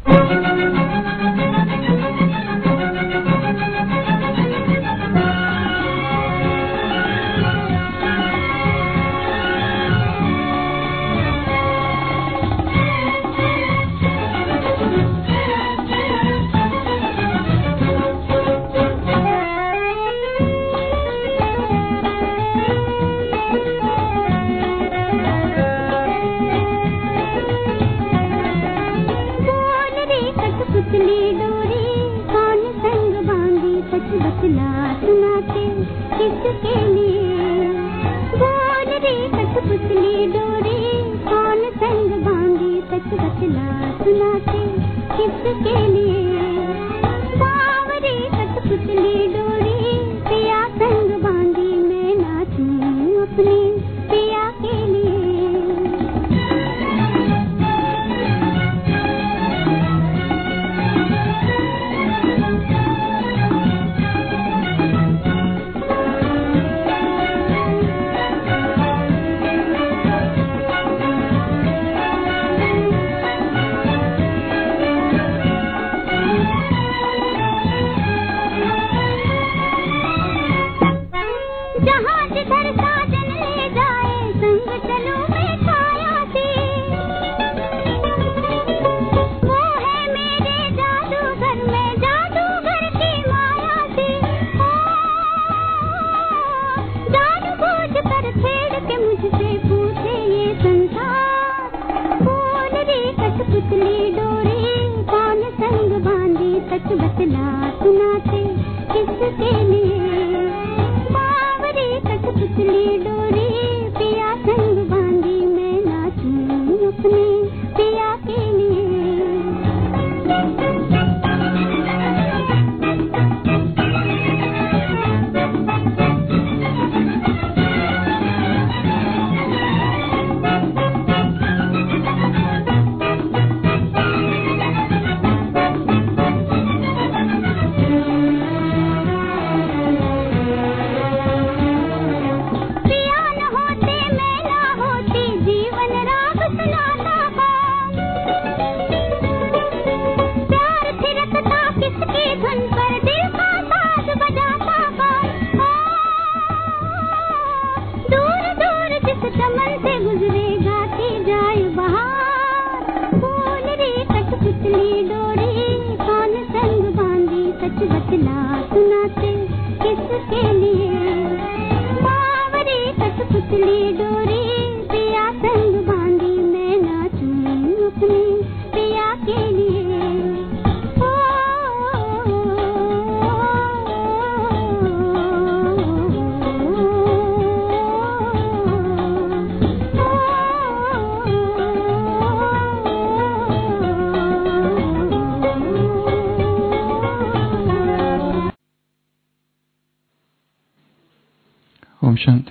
ओम शांति।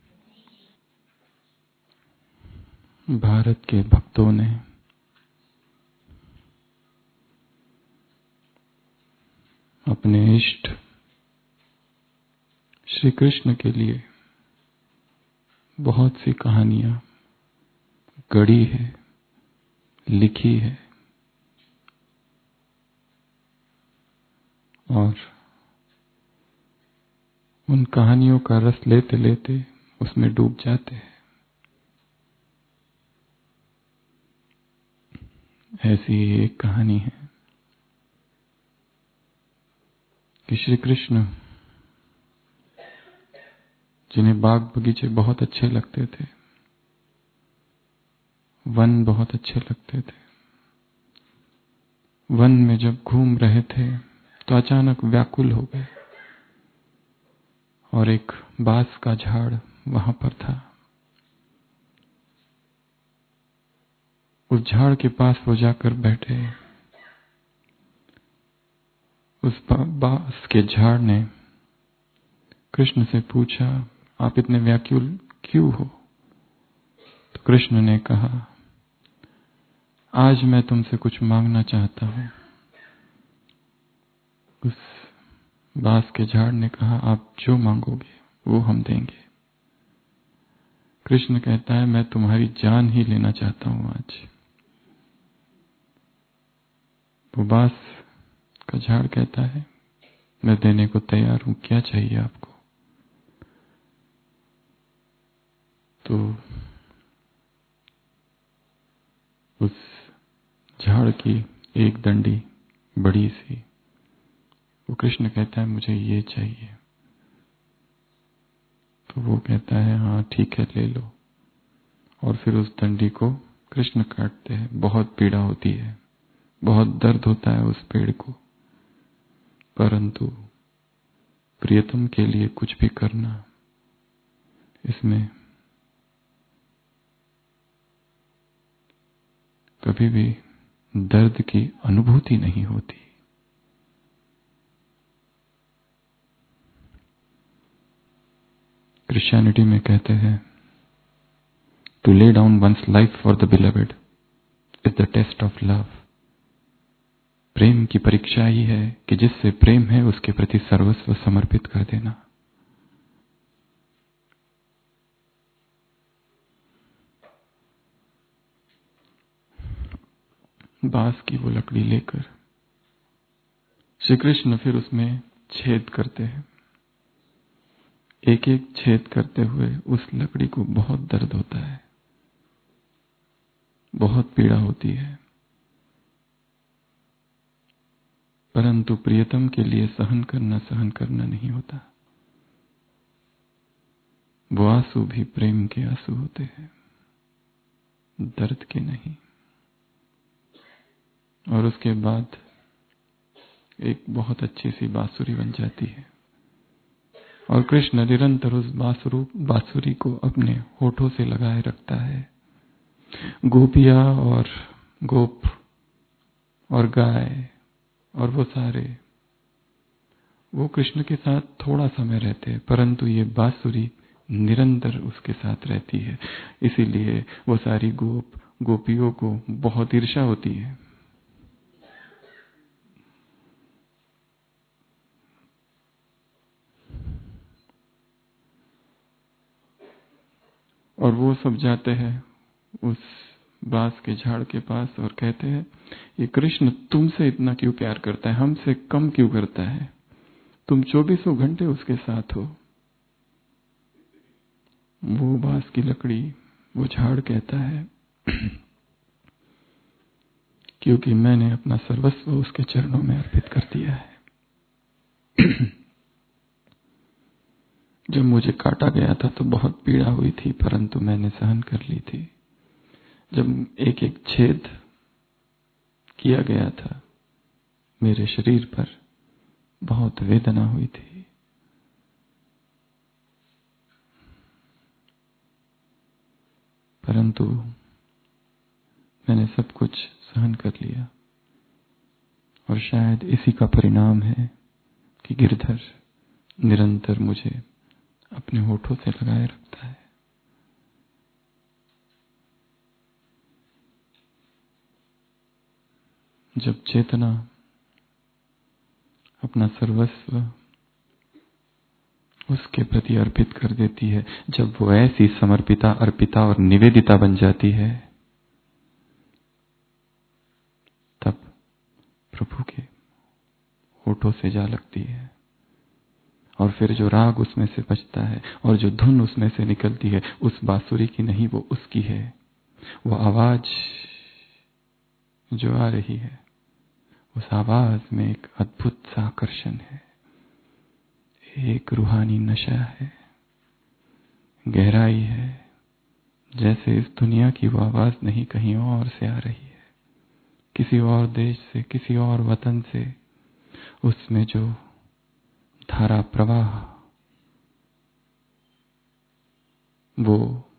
भारत के भक्तों ने अपने इष्ट श्री कृष्ण के लिए बहुत सी कहानियां गढ़ी है, लिखी है और उन कहानियों का रस लेते लेते उसमें डूब जाते हैं। ऐसी एक कहानी है कि श्री कृष्ण, जिन्हें बाग बगीचे बहुत अच्छे लगते थे, वन बहुत अच्छे लगते थे, वन में जब घूम रहे थे तो अचानक व्याकुल हो गए और एक बांस का झाड़ वहां पर था। उस झाड़ के पास वो जाकर बैठे। उस बांस के झाड़ ने कृष्ण से पूछा, आप इतने व्याकुल क्यों हो? तो कृष्ण ने कहा, आज मैं तुमसे कुछ मांगना चाहता हूं। उस बांस के झाड़ ने कहा, आप जो मांगोगे वो हम देंगे। कृष्ण कहता है, मैं तुम्हारी जान ही लेना चाहता हूं आज। वो बांस का झाड़ कहता है, मैं देने को तैयार हूं, क्या चाहिए आपको? तो उस झाड़ की एक डंडी बड़ी सी, वो कृष्ण कहता है मुझे ये चाहिए। तो वो कहता है हाँ ठीक है ले लो। और फिर उस डंडी को कृष्ण काटते हैं। बहुत पीड़ा होती है, बहुत दर्द होता है उस पेड़ को, परंतु प्रियतम के लिए कुछ भी करना, इसमें कभी भी दर्द की अनुभूति नहीं होती। क्रिश्चियनिटी में कहते हैं to lay down one's life for the beloved is the test of love. प्रेम की परीक्षा ही है कि जिससे प्रेम है उसके प्रति सर्वस्व समर्पित कर देना। बांस की वो लकड़ी लेकर श्री कृष्ण फिर उसमें छेद करते हैं। एक एक छेद करते हुए उस लकड़ी को बहुत दर्द होता है, बहुत पीड़ा होती है, परंतु प्रियतम के लिए सहन करना नहीं होता। वो आंसू भी प्रेम के आंसू होते हैं, दर्द के नहीं। और उसके बाद एक बहुत अच्छी सी बांसुरी बन जाती है और कृष्ण निरंतर उस बांसुरी को अपने होठों से लगाए रखता है। गोपियां और गोप और गाय और वो सारे, वो कृष्ण के साथ थोड़ा समय रहते हैं, परंतु ये बांसुरी निरंतर उसके साथ रहती है। इसीलिए वो सारी गोपियों को बहुत ईर्ष्या होती है। और वो सब जाते हैं उस बांस के झाड़ के पास और कहते हैं ये कृष्ण तुमसे इतना क्यों प्यार करता है, हमसे कम क्यों करता है? तुम 24 घंटे उसके साथ हो। वो बांस की लकड़ी, वो झाड़ कहता है क्योंकि मैंने अपना सर्वस्व उसके चरणों में अर्पित कर दिया है। जब मुझे काटा गया था तो बहुत पीड़ा हुई थी, परंतु मैंने सहन कर ली थी। जब एक एक छेद किया गया था मेरे शरीर पर, बहुत वेदना हुई थी, परंतु मैंने सब कुछ सहन कर लिया। और शायद इसी का परिणाम है कि गिरधर निरंतर मुझे अपने होठों से लगाए रखता है। जब चेतना अपना सर्वस्व उसके प्रति अर्पित कर देती है, जब वो ऐसी समर्पिता, अर्पिता और निवेदिता बन जाती है, तब प्रभु के होठों से जा लगती है। और फिर जो राग उसमें से बजता है और जो धुन उसमें से निकलती है, उस बांसुरी की नहीं, वो उसकी है। वो आवाज जो आ रही है, उस आवाज में एक अद्भुत सा आकर्षण है, एक रूहानी नशा है, गहराई है, जैसे इस दुनिया की वो आवाज नहीं कहीं और से आ रही है, किसी और देश से, किसी और वतन से। उसमें जो धारा प्रवाह, वो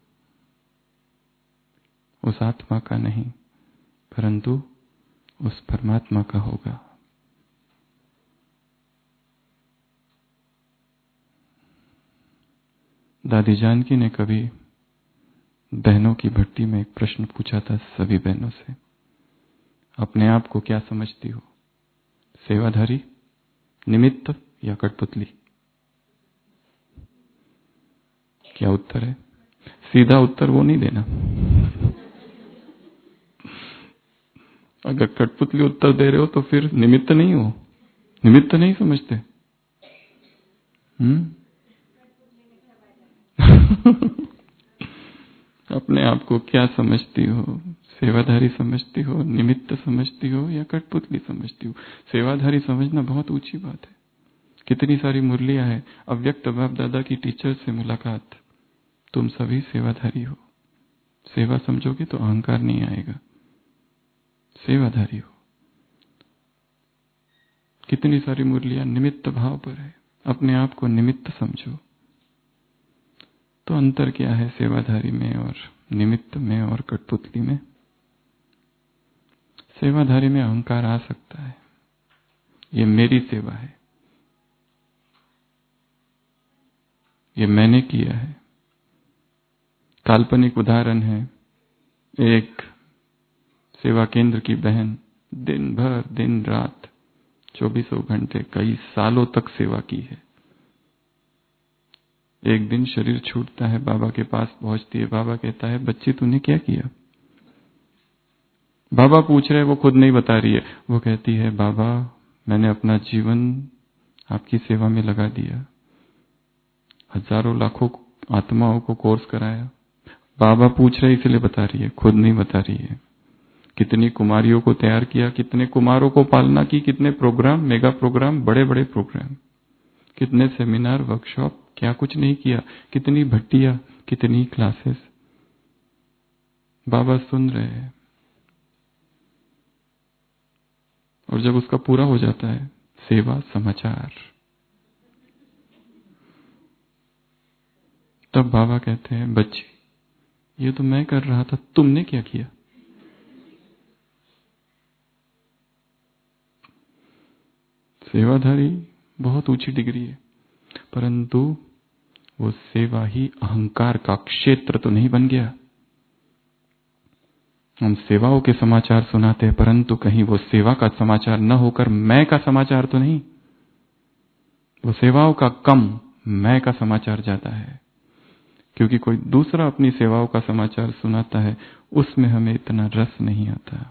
उस आत्मा का नहीं, परंतु उस परमात्मा का होगा। दादी जानकी ने कभी बहनों की भट्टी में एक प्रश्न पूछा था सभी बहनों से, अपने आप को क्या समझती हो, सेवाधारी, निमित्त या कठपुतली? क्या उत्तर है? सीधा उत्तर वो नहीं देना। अगर कठपुतली उत्तर दे रहे हो तो फिर निमित्त नहीं हो, निमित्त नहीं समझते। अपने आप को क्या समझती हो? सेवाधारी समझती हो, निमित्त समझती हो, या कठपुतली समझती हो? सेवाधारी समझना बहुत ऊंची बात है। कितनी सारी मुरलियां हैं। अव्यक्त बाप दादा की टीचर से मुलाकात, तुम सभी सेवाधारी हो। सेवा समझोगे तो अहंकार नहीं आएगा, सेवाधारी हो। कितनी सारी मुरलियां निमित्त भाव पर है। अपने आप को निमित्त समझो। तो अंतर क्या है सेवाधारी में और निमित्त में और कठपुतली में? सेवाधारी में अहंकार आ सकता है, ये मेरी सेवा है, ये मैंने किया है। काल्पनिक उदाहरण है, एक सेवा केंद्र की बहन दिन भर दिन रात 24 घंटे कई सालों तक सेवा की है। एक दिन शरीर छूटता है, बाबा के पास पहुंचती है। बाबा कहता है, बच्ची तूने क्या किया? बाबा पूछ रहे, वो खुद नहीं बता रही है। वो कहती है, बाबा मैंने अपना जीवन आपकी सेवा में लगा दिया, हजारों लाखों आत्माओं को कोर्स कराया। बाबा पूछ रहे इसलिए बता रही है, खुद नहीं बता रही है। कितनी कुमारियों को तैयार किया, कितने कुमारों को पालना की, कितने प्रोग्राम, मेगा प्रोग्राम, बड़े बड़े प्रोग्राम, कितने सेमिनार, वर्कशॉप, क्या कुछ नहीं किया। कितनी भट्टियां, कितनी क्लासेस। बाबा सुन रहे हैं। और जब उसका पूरा हो जाता है, सेवा समाचार, तब बाबा कहते हैं, बच्ची ये तो मैं कर रहा था, तुमने क्या किया? सेवाधारी बहुत ऊंची डिग्री है, परंतु वो सेवा ही अहंकार का क्षेत्र तो नहीं बन गया। हम सेवाओं के समाचार सुनाते हैं, परंतु कहीं वो सेवा का समाचार न होकर मैं का समाचार तो नहीं। वो सेवाओं का कम, मैं का समाचार ज्यादा है। क्योंकि कोई दूसरा अपनी सेवाओं का समाचार सुनाता है, उसमें हमें इतना रस नहीं आता।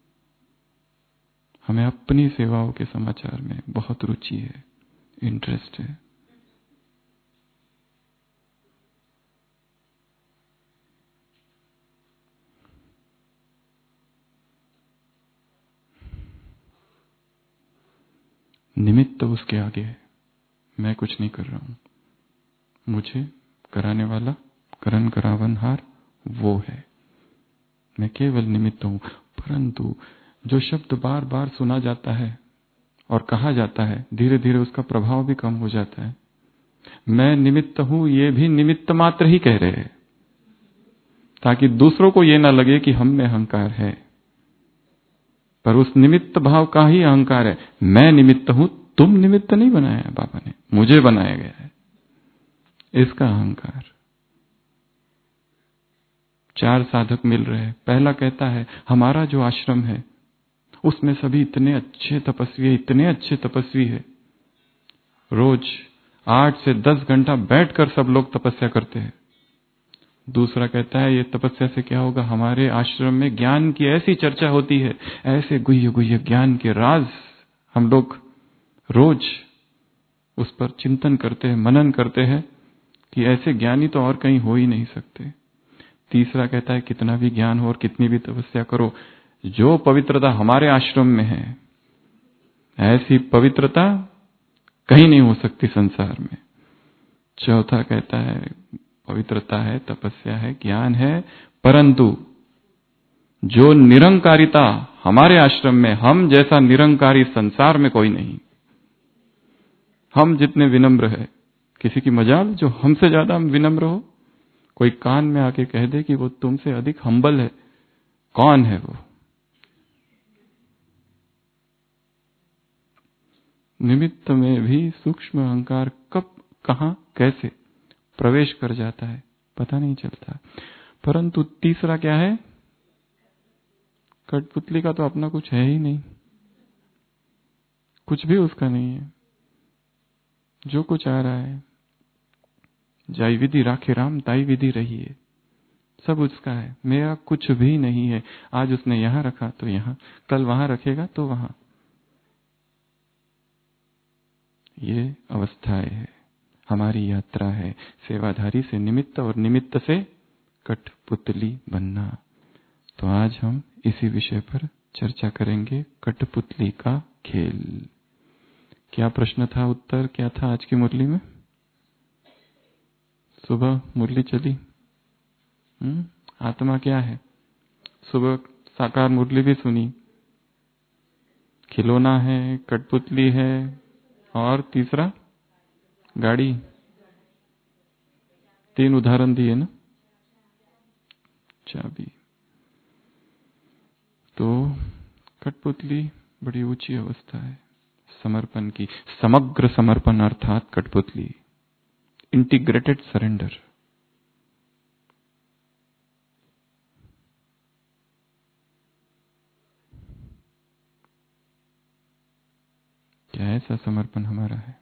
हमें अपनी सेवाओं के समाचार में बहुत रुचि है, इंटरेस्ट है। निमित्त तो उसके आगे है, मैं कुछ नहीं कर रहा हूं। मुझे कराने वाला, करण करावनहार वो है, मैं केवल निमित्त हूं। परंतु जो शब्द बार बार सुना जाता है और कहा जाता है, धीरे धीरे उसका प्रभाव भी कम हो जाता है। मैं निमित्त हूं, ये भी निमित्त मात्र ही कह रहे हैं, ताकि दूसरों को ये ना लगे कि हम में अहंकार है। पर उस निमित्त भाव का ही अहंकार है। मैं निमित्त हूं, तुम निमित्त नहीं बनाया बाबा ने, मुझे बनाया गया है, इसका अहंकार। 4 साधक मिल रहे हैं। पहला कहता है, हमारा जो आश्रम है उसमें सभी इतने अच्छे तपस्वी है, रोज 8 से 10 घंटा बैठकर सब लोग तपस्या करते हैं। दूसरा कहता है, ये तपस्या से क्या होगा? हमारे आश्रम में ज्ञान की ऐसी चर्चा होती है, ऐसे गुह्य गुह्य ज्ञान के राज हम लोग रोज उस पर चिंतन करते हैं, मनन करते हैं कि ऐसे ज्ञानी तो और कहीं हो ही नहीं सकते। तीसरा कहता है, कितना भी ज्ञान हो और कितनी भी तपस्या करो, जो पवित्रता हमारे आश्रम में है, ऐसी पवित्रता कहीं नहीं हो सकती संसार में। चौथा कहता है, पवित्रता है, तपस्या है, ज्ञान है, परंतु जो निरंकारिता हमारे आश्रम में, हम जैसा निरंकारी संसार में कोई नहीं। हम जितने विनम्र है, किसी की मजाल जो हमसे ज्यादा हम विनम्र हो, कोई कान में आके कह दे कि वो तुमसे अधिक हम्बल है, कौन है वो? निमित्त में भी सूक्ष्म अहंकार कब, कहां, कैसे प्रवेश कर जाता है पता नहीं चलता। परंतु तीसरा क्या है? कठपुतली का तो अपना कुछ है ही नहीं, कुछ भी उसका नहीं है। जो कुछ आ रहा है, जाई विधि राखे राम ताई विधि रही है। सब उसका है, मेरा कुछ भी नहीं है। आज उसने यहां रखा तो यहां, कल वहां रखेगा तो वहां। ये अवस्थाएं है, हमारी यात्रा है सेवाधारी से निमित्त और निमित्त से कठपुतली बनना। तो आज हम इसी विषय पर चर्चा करेंगे, कठपुतली का खेल। क्या प्रश्न था, उत्तर क्या था आज की मुरली में? सुबह मुरली चली। आत्मा क्या है? सुबह साकार मुरली भी सुनी। खिलौना है, कठपुतली है, और तीसरा गाड़ी। 3 उदाहरण दिए ना, चाबी। तो कठपुतली बड़ी ऊंची अवस्था है समर्पण की। समग्र समर्पण अर्थात कठपुतली, इंटीग्रेटेड सरेंडर। क्या ऐसा समर्पण हमारा है?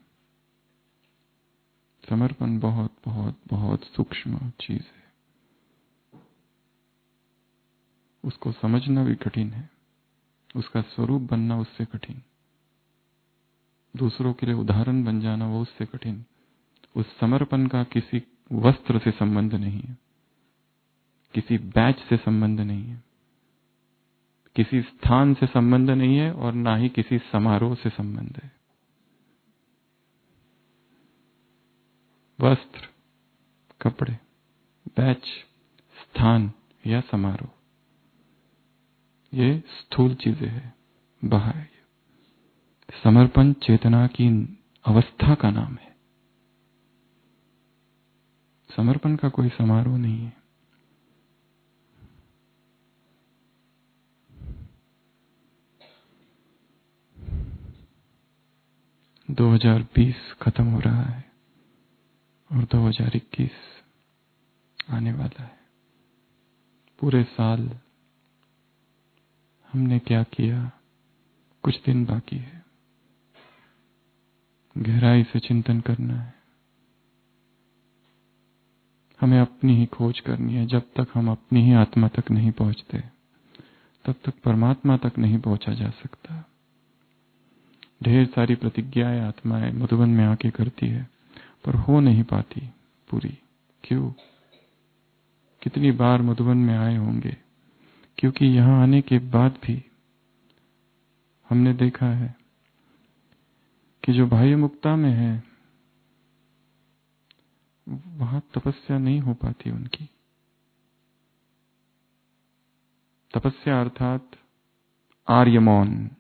समर्पण बहुत बहुत बहुत सूक्ष्म चीज है, उसको समझना भी कठिन है, उसका स्वरूप बनना उससे कठिन, दूसरों के लिए उदाहरण बन जाना वो उससे कठिन। उस समर्पण का किसी वस्त्र से संबंध नहीं है, किसी बैच से संबंध नहीं है, किसी स्थान से संबंध नहीं है, और ना ही किसी समारोह से संबंध है। वस्त्र, कपड़े, बैच, स्थान या समारोह, ये स्थूल चीजें हैं। बाह्य समर्पण चेतना की अवस्था का नाम है। समर्पण का कोई समारोह नहीं है। – 2020 खत्म हो रहा है और 2021 आने वाला है। पूरे साल हमने क्या किया, कुछ दिन बाकी है। गहराई से चिंतन करना है, हमें अपनी ही खोज करनी है। जब तक हम अपनी ही आत्मा तक नहीं पहुंचते, तब तक परमात्मा तक नहीं पहुंचा जा सकता। ढेर सारी प्रतिज्ञाएं आत्माएं मधुबन में आके करती है, पर हो नहीं पाती पूरी। क्यों? कितनी बार मधुबन में आए होंगे, क्योंकि यहां आने के बाद भी हमने देखा है कि जो बाह्य मुक्ता में है वहां तपस्या नहीं हो पाती उनकी। तपस्या अर्थात आर्य मौन,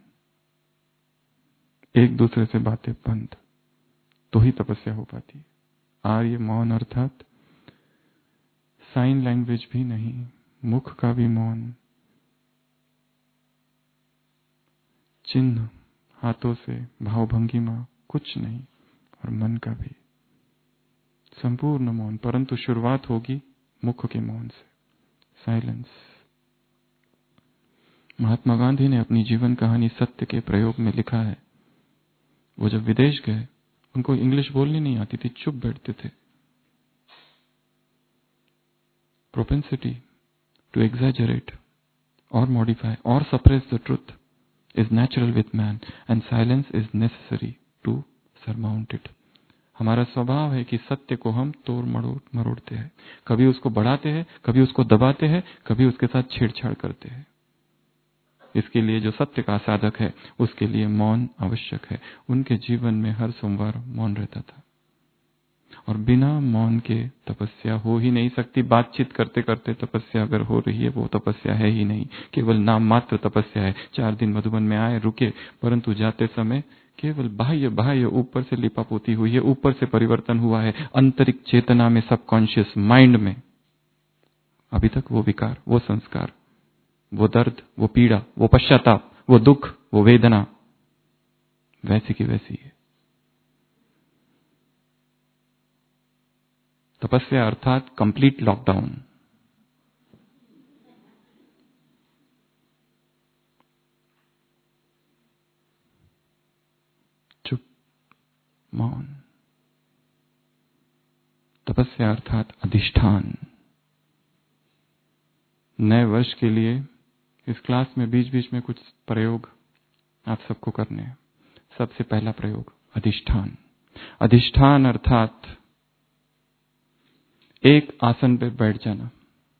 एक दूसरे से बातें बंद, तो ही तपस्या हो पाती है। आर्य मौन अर्थात साइन लैंग्वेज भी नहीं, मुख का भी मौन, चिन्ह हाथों से, भावभंगिमा कुछ नहीं, और मन का भी संपूर्ण मौन। परंतु शुरुआत होगी मुख के मौन से, साइलेंस। महात्मा गांधी ने अपनी जीवन कहानी सत्य के प्रयोग में लिखा है, वो जब विदेश गए, उनको इंग्लिश बोलनी नहीं आती थी, चुप बैठते थे। प्रोपेंसिटी टू एग्जैजरेट और मॉडिफाई और suppress the truth is natural with man and silence is necessary to surmount it। हमारा स्वभाव है कि सत्य को हम तोड़ मरोड़ते हैं, कभी उसको बढ़ाते हैं, कभी उसको दबाते हैं, कभी उसके साथ छेड़छाड़ करते हैं। इसके लिए जो सत्य का साधक है उसके लिए मौन आवश्यक है। उनके जीवन में हर सोमवार मौन रहता था, और बिना मौन के तपस्या हो ही नहीं सकती। बातचीत करते करते तपस्या अगर हो रही है वो तपस्या है ही नहीं, केवल नाम मात्र तपस्या है। 4 दिन मधुबन में आए, रुके, परंतु जाते समय केवल बाह्य बाह्य ऊपर से लिपापोती हुई है, ऊपर से परिवर्तन हुआ है, आंतरिक चेतना में, सबकॉन्शियस माइंड में अभी तक वो विकार, वो संस्कार, वो दर्द, वो पीड़ा, वो पश्चाताप, वो दुख, वो वेदना वैसी की वैसी है। तपस्या अर्थात कंप्लीट लॉकडाउन। चुप, मौन। तपस्या अर्थात अधिष्ठान। नए वर्ष के लिए इस क्लास में बीच बीच में कुछ प्रयोग आप सबको करने हैं। सबसे पहला प्रयोग अधिष्ठान। अधिष्ठान अर्थात एक आसन पर बैठ जाना।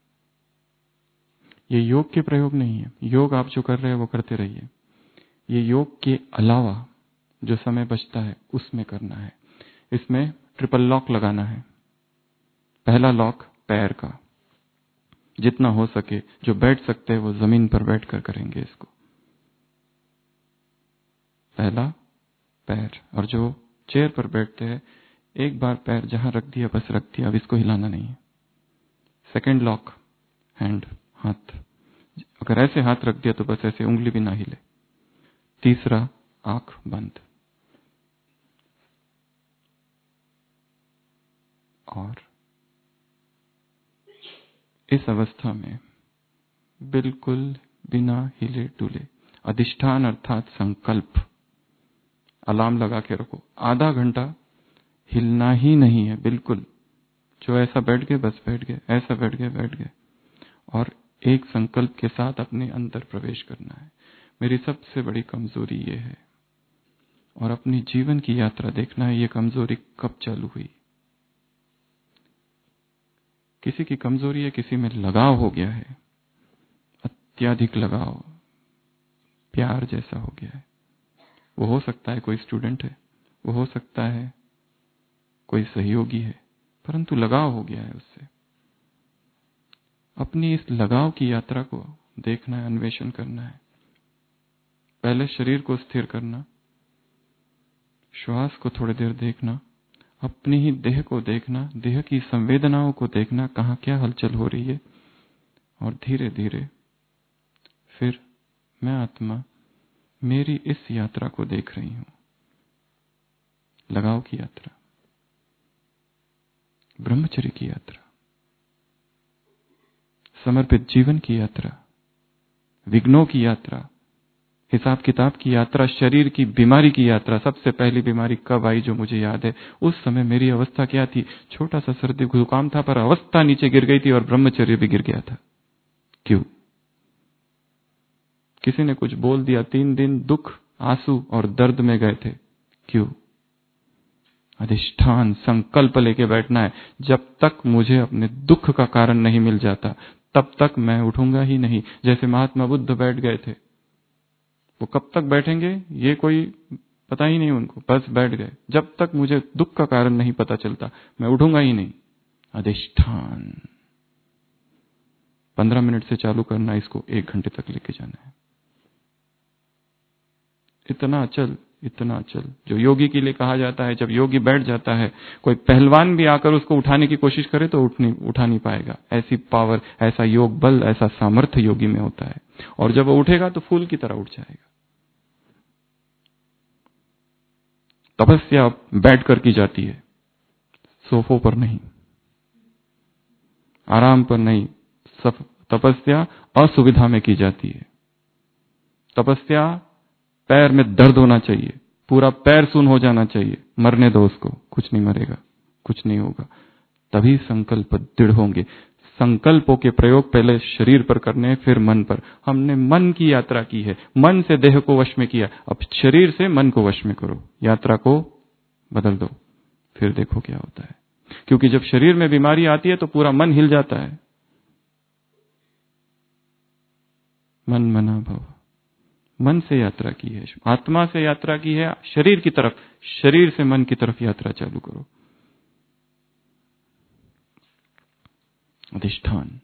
ये योग के प्रयोग नहीं है। योग आप जो कर रहे हैं वो करते रहिए। ये योग के अलावा जो समय बचता है उसमें करना है। इसमें ट्रिपल लॉक लगाना है। पहला लॉक पैर का, जितना हो सके जो बैठ सकते हैं वो जमीन पर बैठकर करेंगे इसको। पहला पैर, और जो चेयर पर बैठते हैं एक बार पैर जहां रख दिया बस रख दिया, अब इसको हिलाना नहीं है। सेकंड लॉक हैंड, हाथ, अगर ऐसे हाथ रख दिया तो बस ऐसे उंगली भी ना हिले। तीसरा आंख बंद, और इस अवस्था में बिल्कुल बिना हिले डुले अधिष्ठान अर्थात संकल्प अलार्म लगा के रखो। आधा घंटा हिलना ही नहीं है बिल्कुल। जो ऐसा बैठ गए बस बैठ गए, ऐसा बैठ गए, और एक संकल्प के साथ अपने अंदर प्रवेश करना है। मेरी सबसे बड़ी कमजोरी ये है, और अपनी जीवन की यात्रा देखना है ये कमजोरी कब चालू हुई। किसी की कमजोरी है, किसी में लगाव हो गया है, अत्यधिक लगाव, प्यार जैसा हो गया है। वो हो सकता है कोई स्टूडेंट है, वो हो सकता है कोई सहयोगी है, परंतु लगाव हो गया है उससे। अपनी इस लगाव की यात्रा को देखना है, अन्वेषण करना है। पहले शरीर को स्थिर करना, श्वास को थोड़ी देर देखना, अपनी ही देह को देखना, देह की संवेदनाओं को देखना, कहाँ क्या हलचल हो रही है, और धीरे धीरे फिर मैं आत्मा मेरी इस यात्रा को देख रही हूं। लगाव की यात्रा, ब्रह्मचर्य की यात्रा, समर्पित जीवन की यात्रा, विघ्नों की यात्रा, हिसाब किताब की यात्रा, शरीर की बीमारी की यात्रा। सबसे पहली बीमारी कब आई जो मुझे याद है, उस समय मेरी अवस्था क्या थी। छोटा सा सर्दी जुकाम था, पर अवस्था नीचे गिर गई थी और ब्रह्मचर्य भी गिर गया था। क्यों? किसी ने कुछ बोल दिया, 3 दिन दुख, आंसू और दर्द में गए थे। क्यों? अधिष्ठान, संकल्प लेके बैठना है। जब तक मुझे अपने दुख का कारण नहीं मिल जाता तब तक मैं उठूंगा ही नहीं। जैसे महात्मा बुद्ध बैठ गए थे, वो कब तक बैठेंगे ये कोई पता ही नहीं उनको, बस बैठ गए। जब तक मुझे दुख का कारण नहीं पता चलता मैं उठूंगा ही नहीं। अधिष्ठान 15 मिनट से चालू करना, इसको 1 घंटे तक लेके जाना है। इतना अचल जो योगी के लिए कहा जाता है। जब योगी बैठ जाता है, कोई पहलवान भी आकर उसको उठाने की कोशिश करे तो उठा नहीं पाएगा। ऐसी पावर, ऐसा योग बल, ऐसा सामर्थ्य योगी में होता है। और जब वो उठेगा तो फूल की तरह उठ जाएगा। तपस्या बैठकर की जाती है, सोफों पर नहीं, आराम पर नहीं। सब तपस्या असुविधा में की जाती है। तपस्या पैर में दर्द होना चाहिए, पूरा पैर सुन हो जाना चाहिए। मरने दो उसको, कुछ नहीं मरेगा, कुछ नहीं होगा। तभी संकल्प दृढ़ होंगे। संकल्पों के प्रयोग पहले शरीर पर करने, फिर मन पर। हमने मन की यात्रा की है, मन से देह को वश में किया, अब शरीर से मन को वश में करो। यात्रा को बदल दो, फिर देखो क्या होता है। क्योंकि जब शरीर में बीमारी आती है तो पूरा मन हिल जाता है। मन मना भव, मन से यात्रा की है, आत्मा से यात्रा की है शरीर की तरफ, शरीर से मन की तरफ यात्रा चालू करो। अधिष्ठान,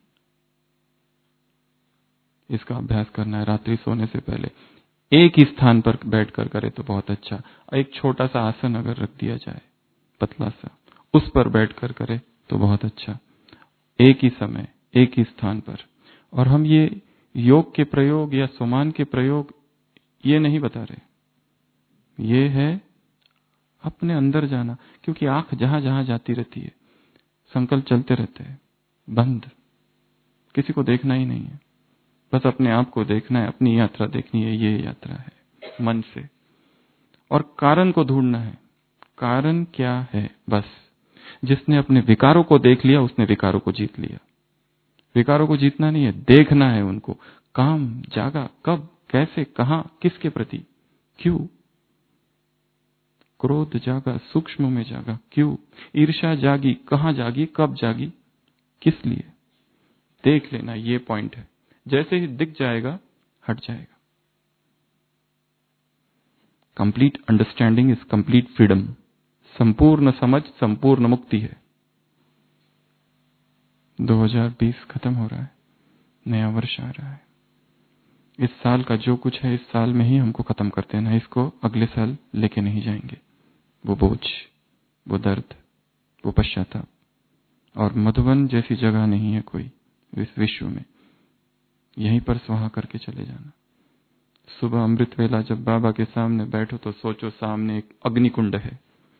इसका अभ्यास करना है। रात्रि सोने से पहले एक ही स्थान पर बैठकर करे तो बहुत अच्छा। एक छोटा सा आसन अगर रख दिया जाए, पतला सा, उस पर बैठकर करे तो बहुत अच्छा। एक ही समय, एक ही स्थान पर। और हम ये योग के प्रयोग या सोमान के प्रयोग ये नहीं बता रहे, ये है अपने अंदर जाना। क्योंकि आंख जहां जहां जाती रहती है, संकल्प चलते रहते हैं, बंद, किसी को देखना ही नहीं है। बस अपने आप को देखना है, अपनी यात्रा देखनी है। ये यात्रा है मन से। और कारण को ढूंढना है, कारण क्या है। बस जिसने अपने विकारों को देख लिया उसने विकारों को जीत लिया। विकारों को जीतना नहीं है, देखना है उनको। काम जागा, कब, कैसे, कहां, किसके प्रति, क्यों? क्रोध जागा, सूक्ष्म में जागा, क्यों? ईर्ष्या जागी, कहां जागी, कब जागी, किस लिए? देख लेना, ये पॉइंट है। जैसे ही दिख जाएगा, हट जाएगा। Complete understanding is complete freedom. संपूर्ण समझ संपूर्ण मुक्ति है। 2020 खत्म हो रहा है, नया वर्ष आ रहा है। इस साल का जो कुछ है, इस साल में ही हमको खत्म कर देना है। इसको अगले साल लेके नहीं जाएंगे। वो बोझ, वो दर्द, वो पश्चाताप। और मधुबन जैसी जगह नहीं है कोई इस विश्व में। यहीं पर स्वाहा करके चले जाना। सुबह अमृत वेला जब बाबा के सामने बैठो तो सोचो सामने एक अग्निकुंड है,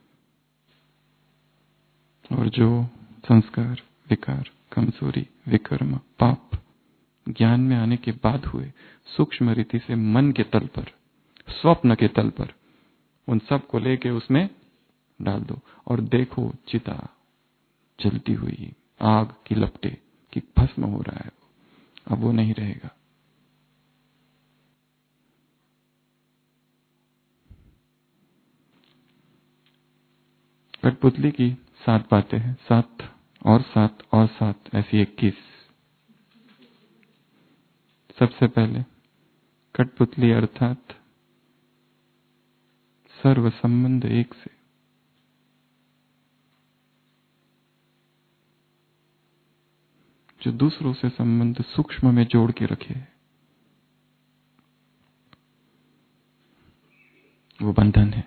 और जो संस्कार, विकार, कमजोरी, विकर्म, पाप ज्ञान में आने के बाद हुए, सूक्ष्म रीति से मन के तल पर, स्वप्न के तल पर, उन सब को लेके उसमें डाल दो और देखो चिता जलती हुई, आग की लपटे कि भस्म हो रहा है। अब वो नहीं रहेगा। कठपुतली की 7 बातें हैं, 7 और 7 और 7, ऐसी 21। सबसे पहले कठपुतली अर्थात सर्व संबंध एक से। जो दूसरों से संबंध सूक्ष्म में जोड़ के रखे, वो बंधन है।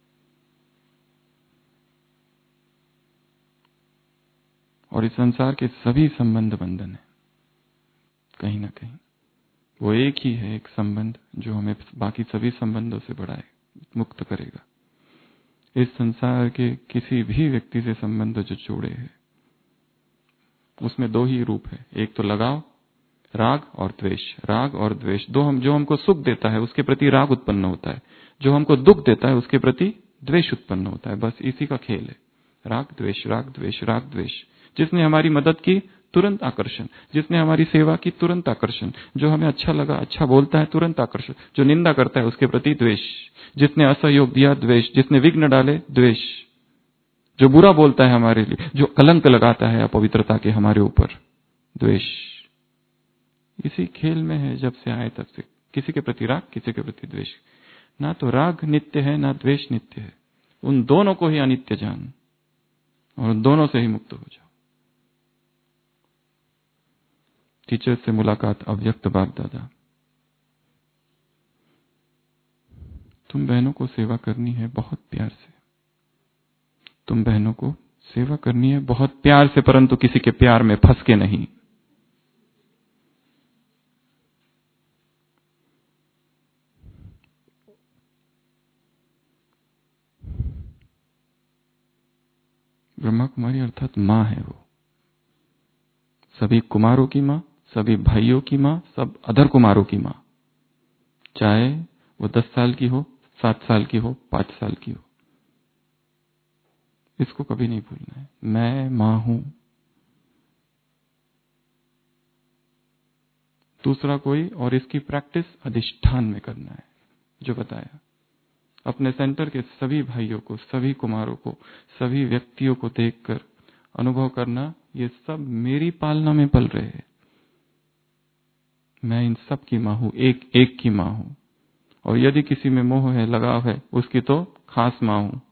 और इस संसार के सभी संबंध बंधन है, कहीं ना कहीं। वो एक ही है, एक संबंध जो हमें बाकी सभी संबंधों से बढ़ाए, मुक्त करेगा। इस संसार के किसी भी व्यक्ति से संबंध जो जोड़े है, उसमें 2 ही रूप है। एक तो लगाव, राग और द्वेष। राग और द्वेष जो हमको सुख देता है उसके प्रति राग उत्पन्न होता है, जो हमको दुख देता है उसके प्रति द्वेष उत्पन्न होता है। बस इसी का खेल है, राग द्वेष, राग द्वेष, राग द्वेष। जिसने हमारी मदद की, तुरंत आकर्षण। जिसने हमारी सेवा की, तुरंत आकर्षण। जो हमें अच्छा लगा, अच्छा बोलता है, तुरंत आकर्षण। जो निंदा करता है उसके प्रति द्वेष। जिसने असहयोग दिया, द्वेष। जिसने विघ्न डाले, द्वेष। जो बुरा बोलता है हमारे लिए, जो कलंक लगाता है अपवित्रता के हमारे ऊपर, द्वेष। इसी खेल में है जब से आए तब से। किसी के प्रति राग, किसी के प्रति द्वेष। ना तो राग नित्य है, ना द्वेष नित्य है। उन दोनों को ही अनित्य जान और उन दोनों से ही मुक्त हो जाओ। टीचर से मुलाकात, अव्यक्त बाप दादा। तुम बहनों को सेवा करनी है बहुत प्यार से। तुम बहनों को सेवा करनी है बहुत प्यार से, परंतु किसी के प्यार में फंस के नहीं। ब्रह्मा कुमारी अर्थात माँ है वो। सभी कुमारों की माँ, सभी भाइयों की माँ, सब अधर कुमारों की माँ। चाहे वो 10 साल की हो, 7 साल की हो, 5 साल की हो। इसको कभी नहीं भूलना है। मैं माँ हूं, दूसरा कोई। और इसकी प्रैक्टिस अधिष्ठान में करना है, जो बताया। अपने सेंटर के सभी भाइयों को, सभी कुमारों को, सभी व्यक्तियों को देखकर अनुभव करना, ये सब मेरी पालना में पल रहे हैं। मैं इन सब की माँ हूं, एक एक की माँ हूं। और यदि किसी में मोह है, लगाव है, उसकी तो खास माँ हूं।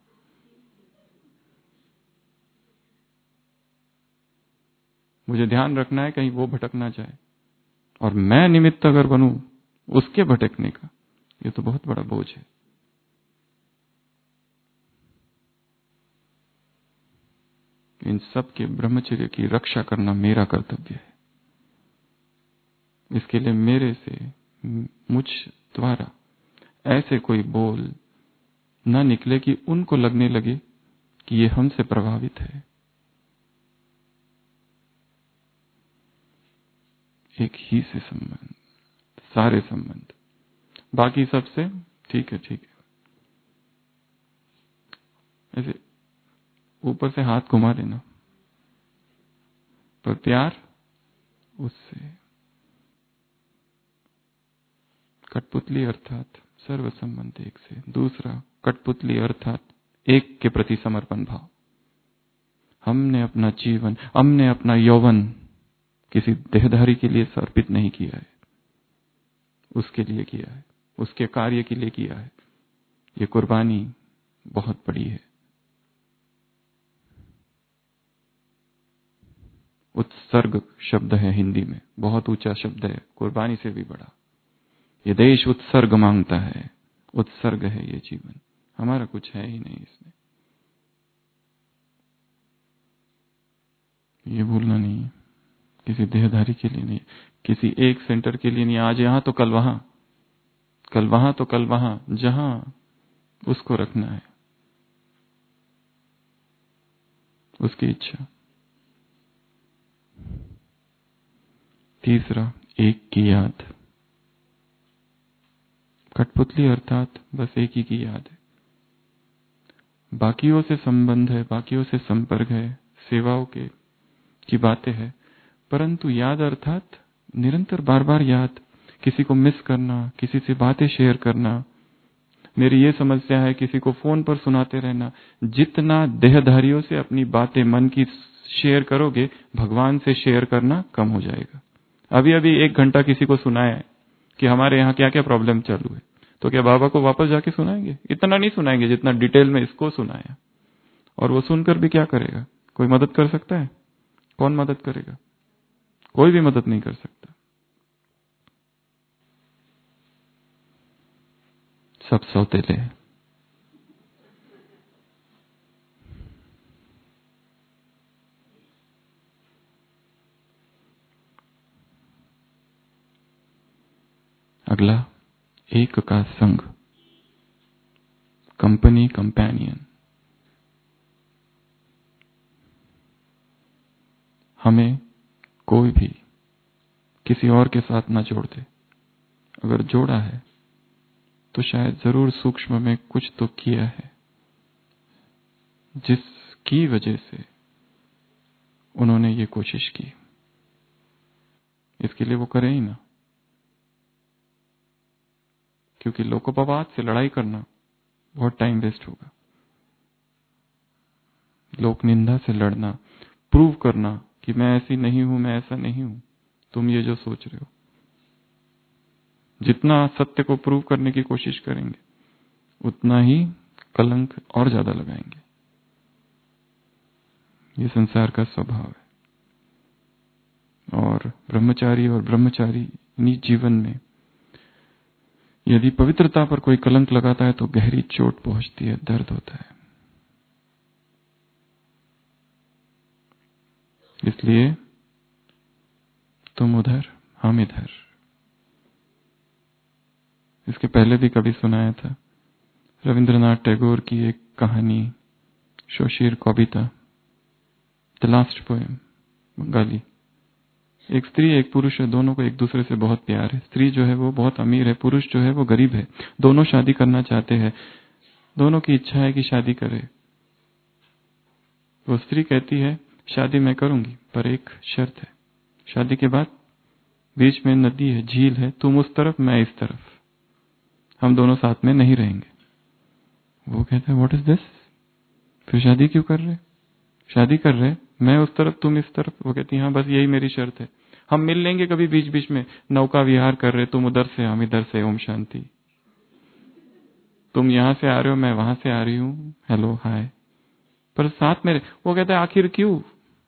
मुझे ध्यान रखना है कहीं वो भटक ना जाए, और मैं निमित्त अगर बनूं उसके भटकने का, ये तो बहुत बड़ा बोझ है। इन सब के ब्रह्मचर्य की रक्षा करना मेरा कर्तव्य है। इसके लिए मेरे से, मुझ द्वारा ऐसे कोई बोल न निकले कि उनको लगने लगे कि ये हमसे प्रभावित है। एक ही से संबंध, सारे संबंध, बाकी सबसे ठीक है, ठीक है। ऐसे ऊपर से हाथ घुमा देना, पर प्यार उससे। कठपुतली अर्थात सर्व संबंध एक से। दूसरा, कठपुतली अर्थात एक के प्रति समर्पण भाव। हमने अपना जीवन, हमने अपना यौवन किसी देहधारी के लिए समर्पित नहीं किया है, उसके लिए किया है, उसके कार्य के लिए किया है। ये कुर्बानी बहुत बड़ी है। उत्सर्ग शब्द है हिंदी में, बहुत ऊंचा शब्द है, कुर्बानी से भी बड़ा। ये देश उत्सर्ग मांगता है, उत्सर्ग है ये जीवन। हमारा कुछ है ही नहीं इसमें, ये भूलना नहीं। किसी देहधारी के लिए नहीं, किसी एक सेंटर के लिए नहीं। आज यहां तो कल वहां, कल वहां तो कल वहां, जहां उसको रखना है, उसकी इच्छा। तीसरा, एक की याद। कठपुतली अर्थात बस एक ही की याद है। बाकियों से संबंध है, बाकियों से संपर्क है, सेवाओं के की बातें है, परंतु याद अर्थात निरंतर बार बार याद, किसी को मिस करना, किसी से बातें शेयर करना। मेरी ये समस्या है, किसी को फोन पर सुनाते रहना। जितना देहधारियों से अपनी बातें मन की शेयर करोगे, भगवान से शेयर करना कम हो जाएगा। अभी अभी 1 घंटा किसी को सुनाया है कि हमारे यहाँ क्या क्या प्रॉब्लम चालू है, तो क्या बाबा को वापस जाके सुनाएंगे? इतना नहीं सुनाएंगे जितना डिटेल में इसको सुनाया। और वो सुनकर भी क्या करेगा? कोई मदद कर सकता है? कौन मदद करेगा? कोई भी मदद नहीं कर सकता। सब सौतेले हैं। अगला, एक का संग, कंपनी, कंपेनियन। हमें कोई भी किसी और के साथ ना जोड़ दे। अगर जोड़ा है तो शायद जरूर सूक्ष्म में कुछ तो किया है, जिसकी वजह से उन्होंने ये कोशिश की। इसके लिए वो करे ही ना, क्योंकि लोकोपवाद से लड़ाई करना बहुत टाइम वेस्ट होगा। लोक निंदा से लड़ना, प्रूव करना कि मैं ऐसी नहीं हूं, मैं ऐसा नहीं हूं, तुम ये जो सोच रहे हो, जितना सत्य को प्रूव करने की कोशिश करेंगे उतना ही कलंक और ज्यादा लगाएंगे। ये संसार का स्वभाव है। और ब्रह्मचारी और ब्रह्मचारिणी जीवन में यदि पवित्रता पर कोई कलंक लगाता है तो गहरी चोट पहुंचती है, दर्द होता है। इसलिए तुम उधर, हम इधर। इसके पहले भी कभी सुनाया था रविंद्रनाथ टैगोर की एक कहानी, Shesher Kobita, the last poem, Bengali. एक स्त्री एक पुरुष है, दोनों को एक दूसरे से बहुत प्यार है। स्त्री जो है वो बहुत अमीर है, पुरुष जो है वो गरीब है। दोनों शादी करना चाहते हैं, दोनों की इच्छा है कि शादी करे। वो स्त्री कहती है शादी मैं करूंगी, पर एक शर्त है। शादी के बाद बीच में नदी है, झील है, तुम उस तरफ मैं इस तरफ, हम दोनों साथ में नहीं रहेंगे। वो कहते हैं व्हाट इज दिस? फिर शादी क्यों कर रहे? शादी कर रहे, मैं उस तरफ तुम इस तरफ। वो कहती है हाँ, बस यही मेरी शर्त है। हम मिल लेंगे कभी बीच बीच में, नौका विहार कर रहे, तुम उधर से हम इधर से, ओम शांति। तुम यहां से आ रहे हो, मैं वहां से आ रही हूँ, हेलो हाय, पर साथ में। वो कहते हैं आखिर क्यों?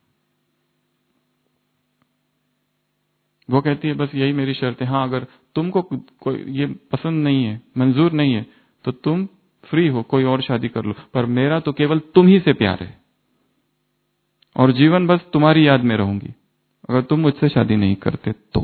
वो कहती है बस यही मेरी शर्त है। हाँ, अगर तुमको कोई ये पसंद नहीं है, मंजूर नहीं है, तो तुम फ्री हो, कोई और शादी कर लो, पर मेरा तो केवल तुम ही से प्यार है और जीवन बस तुम्हारी याद में रहूंगी, अगर तुम मुझसे शादी नहीं करते तो।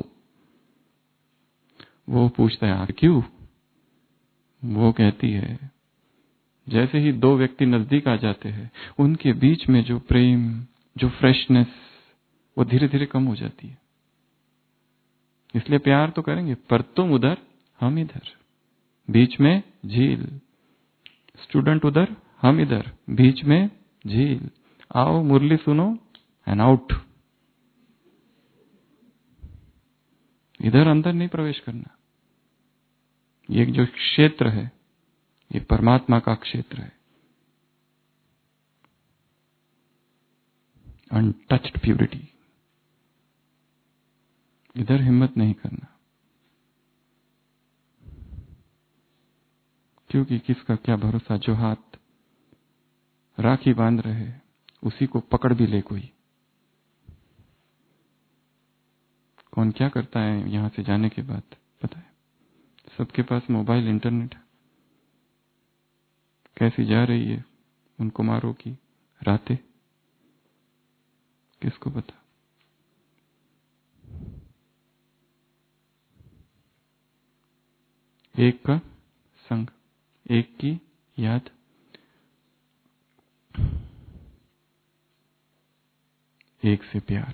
वो पूछता है क्यों? वो कहती है जैसे ही दो व्यक्ति नजदीक आ जाते हैं, उनके बीच में जो प्रेम, जो फ्रेशनेस, वो धीरे धीरे कम हो जाती है। इसलिए प्यार तो करेंगे, पर तुम उधर, हम इधर, बीच में झील। स्टूडेंट उधर, हम इधर, बीच में झील। आओ मुरली सुनो एंड आउट। इधर अंदर नहीं प्रवेश करना। ये जो क्षेत्र है ये परमात्मा का क्षेत्र है, अनटच्ड प्यूरिटी। इधर हिम्मत नहीं करना, क्योंकि किसका क्या भरोसा, जो हाथ राखी बांध रहे उसी को पकड़ भी ले कोई। कौन क्या करता है यहां से जाने के बाद पता है? सबके पास मोबाइल, इंटरनेट है। कैसी जा रही है उन कुमारों की रातें, किसको पता। एक का संग, एक की याद, एक से प्यार।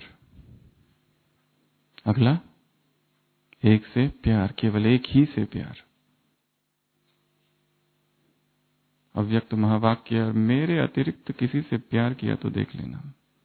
अगला एक से प्यार, केवल एक ही से प्यार। अव्यक्त महावाक्य, मेरे अतिरिक्त किसी से प्यार किया तो देख लेना।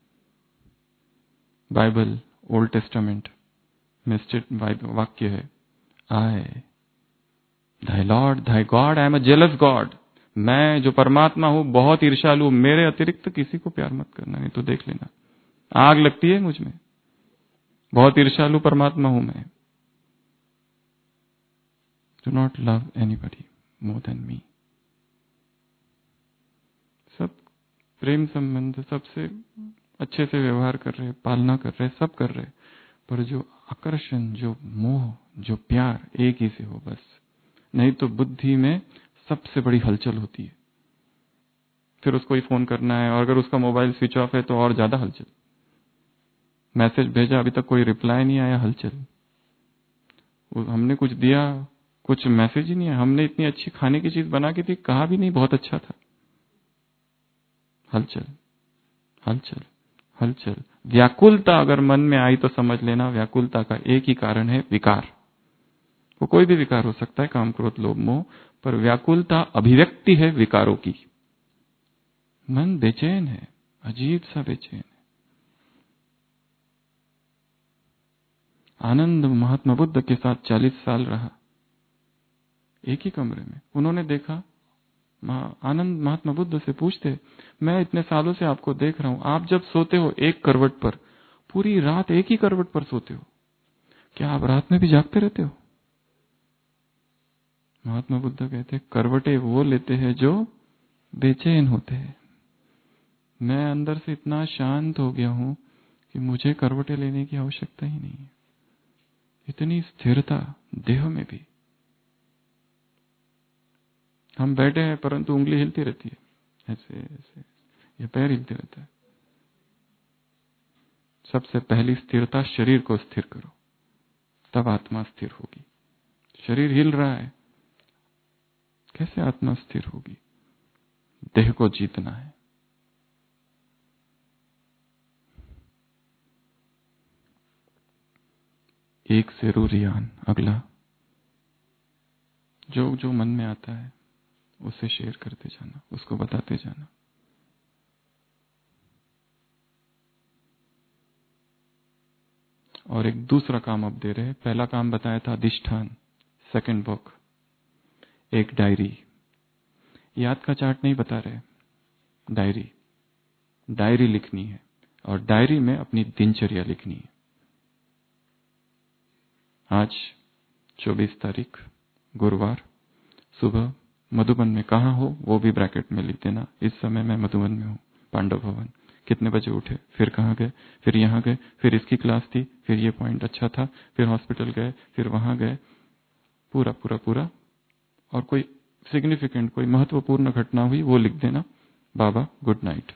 बाइबल, ओल्ड टेस्टामेंट में वाक्य है, आई Thy Lord, Thy God, I am a jealous God। मैं जो परमात्मा हूं बहुत ईर्ष्यालु हूं, मेरे अतिरिक्त किसी को प्यार मत करना, नहीं तो देख लेना आग लगती है मुझ में। बहुत ईर्ष्यालु परमात्मा हूं मैं। Do not love anybody more than me। सब प्रेम संबंध सबसे अच्छे से व्यवहार कर रहे, पालना कर रहे, सब कर रहे, पर जो आकर्षण, जो मोह, जो प्यार एक ही से हो बस। नहीं तो बुद्धि में सबसे बड़ी हलचल होती है। फिर उसको ही फोन करना है, और अगर उसका मोबाइल स्विच ऑफ है तो और ज्यादा हलचल। मैसेज भेजा, अभी तक कोई रिप्लाई नहीं आया, हलचल। हमने कुछ दिया, कुछ मैसेज ही नहीं आया। हमने इतनी अच्छी खाने की चीज बना के थी, कहा भी नहीं बहुत अच्छा था, हलचल हलचल हलचल। व्याकुलता अगर मन में आई तो समझ लेना व्याकुलता का एक ही कारण है, विकार। वो कोई भी विकार हो सकता है, काम, क्रोध, लोभ, मोह, पर व्याकुलता अभिव्यक्ति है विकारों की। मन बेचैन है, अजीब सा बेचैन है। आनंद महात्मा बुद्ध के साथ 40 साल रहा, एक ही कमरे में। उन्होंने देखा, आनंद महात्मा बुद्ध से पूछते, मैं इतने सालों से आपको देख रहा हूं, आप जब सोते हो एक करवट पर, पूरी रात एक ही करवट पर सोते हो, क्या आप रात में भी जागते रहते हो? महात्मा बुद्ध कहते, करवटें वो लेते हैं जो बेचैन होते हैं। मैं अंदर से इतना शांत हो गया हूं कि मुझे करवटें लेने की आवश्यकता ही नहीं है। इतनी स्थिरता देह में भी। हम बैठे हैं परंतु उंगली हिलती रहती है, ऐसे ऐसे, या पैर हिलते रहता है। सबसे पहली स्थिरता, शरीर को स्थिर करो, तब आत्मा स्थिर होगी। शरीर हिल रहा है, कैसे आत्मा स्थिर होगी? देह को जीतना है। एक से रूरियान। अगला, जो जो मन में आता है उसे शेयर करते जाना, उसको बताते जाना। और एक दूसरा काम अब दे रहे हैं। पहला काम बताया था अधिष्ठान, सेकंड बुक, एक डायरी। याद का चार्ट नहीं बता रहे, डायरी। डायरी लिखनी है, और डायरी में अपनी दिनचर्या लिखनी है। आज 24 तारीख गुरुवार, सुबह मधुबन में कहाँ हो वो भी ब्रैकेट में लिख देना। इस समय मैं मधुबन में हूँ, पांडव भवन। कितने बजे उठे, फिर कहाँ गए, फिर यहाँ गए, फिर इसकी क्लास थी, फिर ये पॉइंट अच्छा था, फिर हॉस्पिटल गए, फिर वहां गए। पूरा पूरा पूरा। और कोई सिग्निफिकेंट, कोई महत्वपूर्ण घटना हुई वो लिख देना। बाबा गुड नाइट।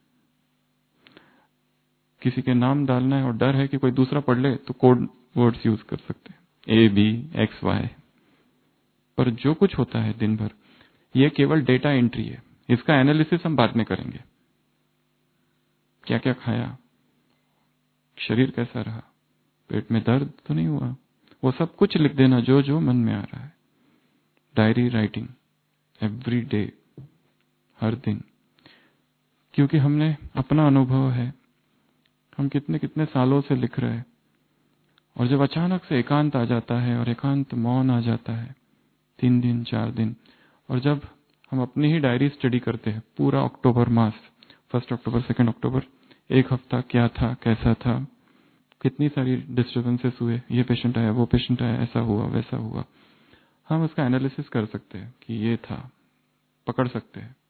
किसी के नाम डालना है और डर है कि कोई दूसरा पढ़ ले तो कोड वर्ड्स यूज कर सकते हैं, ABXY। पर जो कुछ होता है दिन भर, ये केवल डेटा एंट्री है। इसका एनालिसिस हम बाद में करेंगे। क्या क्या खाया, शरीर कैसा रहा, पेट में दर्द तो नहीं हुआ, वो सब कुछ लिख देना जो जो मन में आ रहा है। डायरी राइटिंग एवरी डे, हर दिन। क्योंकि हमने अपना अनुभव है, हम कितने कितने सालों से लिख रहे हैं, और जब अचानक से एकांत आ जाता है और एकांत मौन आ जाता है 3 दिन 4 दिन, और जब हम अपनी ही डायरी स्टडी करते हैं पूरा अक्टूबर मास, 1 अक्टूबर 2 अक्टूबर, एक हफ्ता क्या था, कैसा था, कितनी सारी डिस्टर्बेंसेस हुए, ये पेशेंट आया, वो पेशेंट आया, ऐसा हुआ वैसा हुआ, हम उसका एनालिसिस कर सकते हैं कि ये था, पकड़ सकते हैं।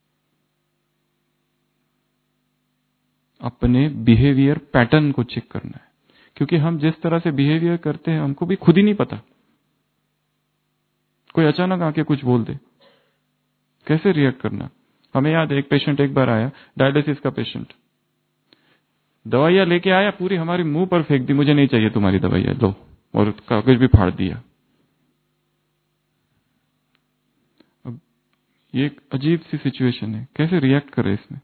अपने बिहेवियर पैटर्न को चेक करना है, क्योंकि हम जिस तरह से बिहेवियर करते हैं हमको भी खुद ही नहीं पता। कोई अचानक आके कुछ बोल दे, कैसे रिएक्ट करना। हमें याद है एक पेशेंट एक बार आया, डायलिसिस का पेशेंट, दवाइयां लेके आया, पूरी हमारी मुंह पर फेंक दी, मुझे नहीं चाहिए तुम्हारी दवाइयां, लो, और कागज भी फाड़ दिया। अब ये एक अजीब सी सिचुएशन है, कैसे रिएक्ट करें इसमें।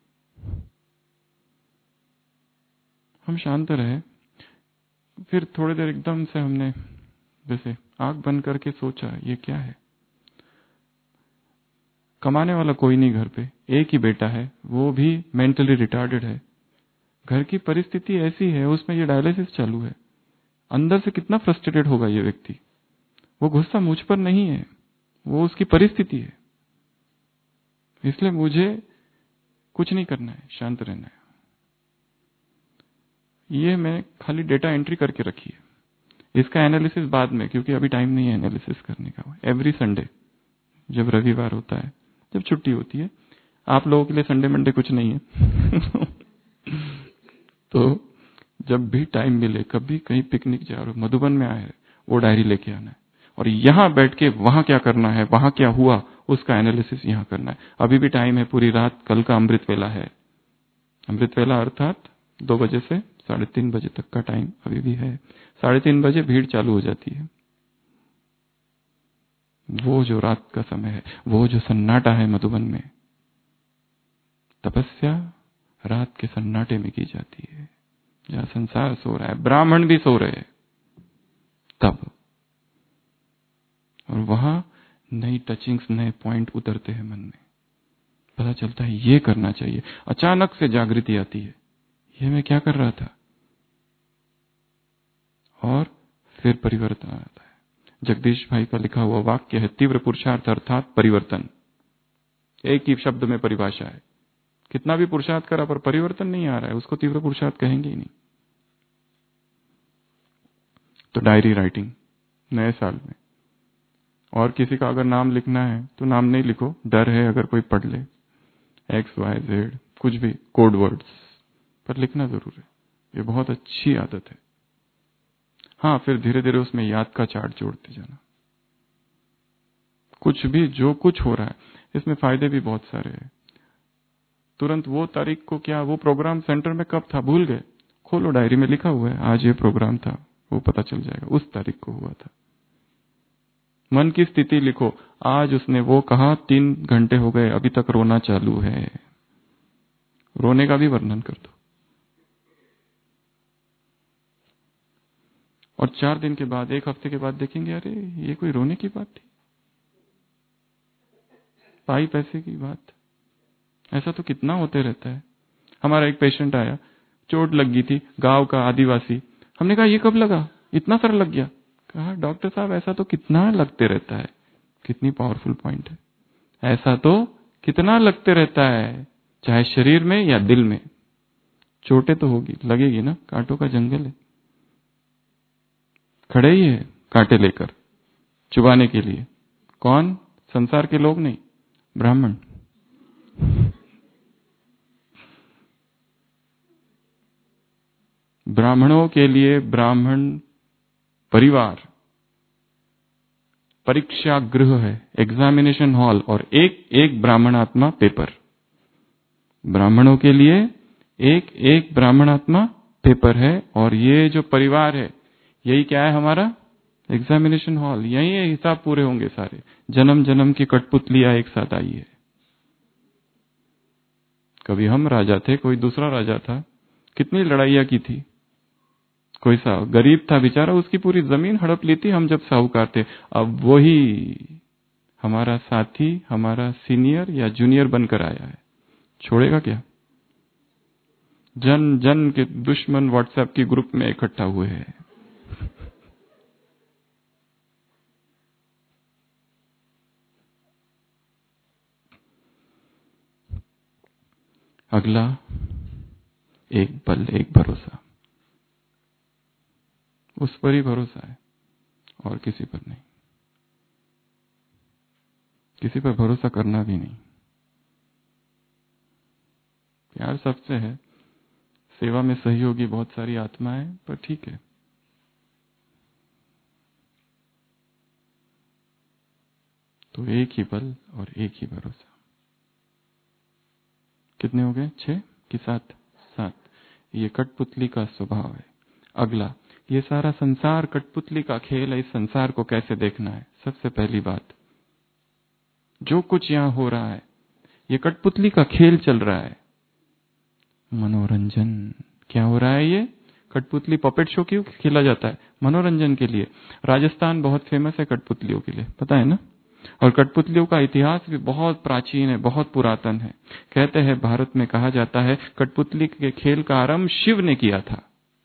हम शांत रहे, फिर थोड़ी देर एकदम से हमने जैसे आंख बंद करके सोचा ये क्या है। कमाने वाला कोई नहीं घर पे, एक ही बेटा है, वो भी मेंटली रिटार्डेड है, घर की परिस्थिति ऐसी है, उसमें ये डायलिसिस चालू है। अंदर से कितना फ्रस्ट्रेटेड होगा ये व्यक्ति। वो गुस्सा मुझ पर नहीं है, वो उसकी परिस्थिति है। इसलिए मुझे कुछ नहीं करना है, शांत रहना है। ये मैं खाली डेटा एंट्री करके रखी है, इसका एनालिसिस बाद में, क्योंकि अभी टाइम नहीं है एनालिसिस करने का। एवरी संडे, जब रविवार होता है, जब छुट्टी होती है, आप लोगों के लिए संडे मंडे कुछ नहीं है तो जब भी टाइम मिले, कभी कहीं पिकनिक जा रहे हो, मधुबन में आए, वो डायरी लेके आना है, और यहां बैठ के वहां क्या करना है, वहां क्या हुआ, उसका एनालिसिस यहां करना है। अभी भी टाइम है, पूरी रात, कल का अमृत वेला है। अमृत वेला अर्थात 2 बजे से 3:30 बजे तक का टाइम अभी भी है। 3:30 बजे भीड़ चालू हो जाती है। वो जो रात का समय है, वो जो सन्नाटा है मधुबन में, तपस्या रात के सन्नाटे में की जाती है, जहां संसार सो रहा है, ब्राह्मण भी सो रहे हैं तब, और वहां नई टचिंग्स, नए पॉइंट उतरते हैं मन में, पता चलता है ये करना चाहिए। अचानक से जागृति आती है, ये मैं क्या कर रहा था, और फिर परिवर्तन आता है। जगदीश भाई का लिखा हुआ वाक्य है, तीव्र पुरुषार्थ अर्थात परिवर्तन। एक ही शब्द में परिभाषा है। कितना भी पुरुषार्थ करा पर परिवर्तन नहीं आ रहा है, उसको तीव्र पुरुषार्थ कहेंगे ही नहीं। तो डायरी राइटिंग नए साल में, और किसी का अगर नाम लिखना है तो नाम नहीं लिखो, डर है अगर कोई पढ़ ले, XYZ कुछ भी कोड वर्ड्स, पर लिखना जरूर है। ये बहुत अच्छी आदत है। हाँ, फिर धीरे धीरे उसमें याद का चार्ट जोड़ते जाना। कुछ भी जो कुछ हो रहा है, इसमें फायदे भी बहुत सारे हैं। तुरंत वो तारीख को, क्या वो प्रोग्राम सेंटर में कब था भूल गए, खोलो डायरी में लिखा हुआ है, आज ये प्रोग्राम था, वो पता चल जाएगा उस तारीख को हुआ था। मन की स्थिति लिखो, आज उसने वो कहा, 3 घंटे हो गए, अभी तक रोना चालू है, रोने का भी वर्णन कर दो। और 4 दिन के बाद, 1 हफ्ते के बाद देखेंगे, अरे ये कोई रोने की बात थी, पाई पैसे की बात। ऐसा तो कितना होते रहता है। हमारा एक पेशेंट आया, चोट लग गई थी, गांव का आदिवासी। हमने कहा ये कब लगा, इतना सारा लग गया। कहा डॉक्टर साहब ऐसा तो कितना लगते रहता है। कितनी पावरफुल पॉइंट है, ऐसा तो कितना लगते रहता है, चाहे शरीर में या दिल में। चोटें तो होगी, लगेगी ना, कांटों का जंगल है। खड़े ही है कांटे लेकर चुबाने के लिए। कौन? संसार के लोग नहीं, ब्राह्मण। ब्राह्मणों के लिए ब्राह्मण परिवार परीक्षा गृह है, एग्जामिनेशन हॉल, और एक एक ब्राह्मणात्मा पेपर। ब्राह्मणों के लिए एक एक ब्राह्मणात्मा पेपर है, और ये जो परिवार है, यही क्या है हमारा एग्जामिनेशन हॉल। यही है, हिसाब पूरे होंगे सारे। जन्म जन्म की कठपुतलियां एक साथ आई है। कभी हम राजा थे, कोई दूसरा राजा था, कितनी लड़ाइयां की थी। कोई सा गरीब था बेचारा, उसकी पूरी जमीन हड़प ली थी हम जब साहूकार थे। अब वही हमारा साथी, हमारा सीनियर या जूनियर बनकर आया है, छोड़ेगा क्या? जन जन के दुश्मन व्हाट्सएप के ग्रुप में इकट्ठा हुए हैं। अगला एक बल, एक भरोसा, उस पर ही भरोसा है और किसी पर नहीं, किसी पर भरोसा करना भी नहीं। प्यार सबसे है, सेवा में सहयोगी बहुत सारी आत्माएं, पर ठीक है। तो एक ही बल और एक ही भरोसा। कितने हो गए? 6 कि 7? 7। ये कठपुतली का स्वभाव है। अगला, ये सारा संसार कठपुतली का खेल है। इस संसार को कैसे देखना है? सबसे पहली बात, जो कुछ यहां हो रहा है ये कठपुतली का खेल चल रहा है। मनोरंजन। क्या हो रहा है? ये कठपुतली पपेट शो क्यों खेला जाता है? मनोरंजन के लिए। राजस्थान बहुत फेमस है कठपुतलियों के लिए, पता है ना? और कठपुतलियों का इतिहास भी बहुत प्राचीन है, बहुत पुरातन है। कहते हैं, भारत में कहा जाता है कठपुतली के खेल का आरंभ शिव ने किया था।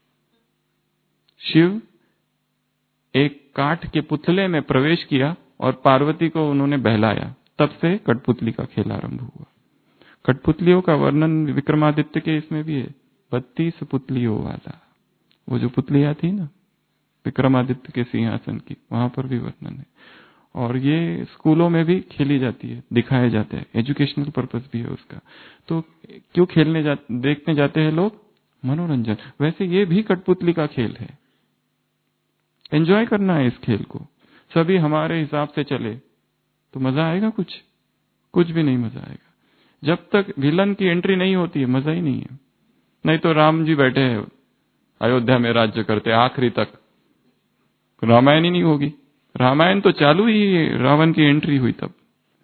शिव एक काठ के पुतले में प्रवेश किया और पार्वती को उन्होंने बहलाया, तब से कठपुतली का खेल आरंभ हुआ। कठपुतलियों का वर्णन विक्रमादित्य के इसमें भी है, 32 पुतलियों वाला। वो जो पुतलियां थी ना विक्रमादित्य के सिंहासन की, वहां पर भी वर्णन है। और ये स्कूलों में भी खेली जाती है, दिखाए जाते हैं, एजुकेशनल पर्पस भी है उसका। तो क्यों देखने जाते हैं लोग? मनोरंजन। वैसे ये भी कठपुतली का खेल है, एंजॉय करना है इस खेल को। सभी हमारे हिसाब से चले तो मजा आएगा? कुछ भी नहीं मजा आएगा। जब तक विलन की एंट्री नहीं होती है मजा ही नहीं है। नहीं तो राम जी बैठे हैं अयोध्या में राज्य करते, आखिरी तक रामायण ही नहीं होगी। रामायण तो चालू ही रावण की एंट्री हुई तब।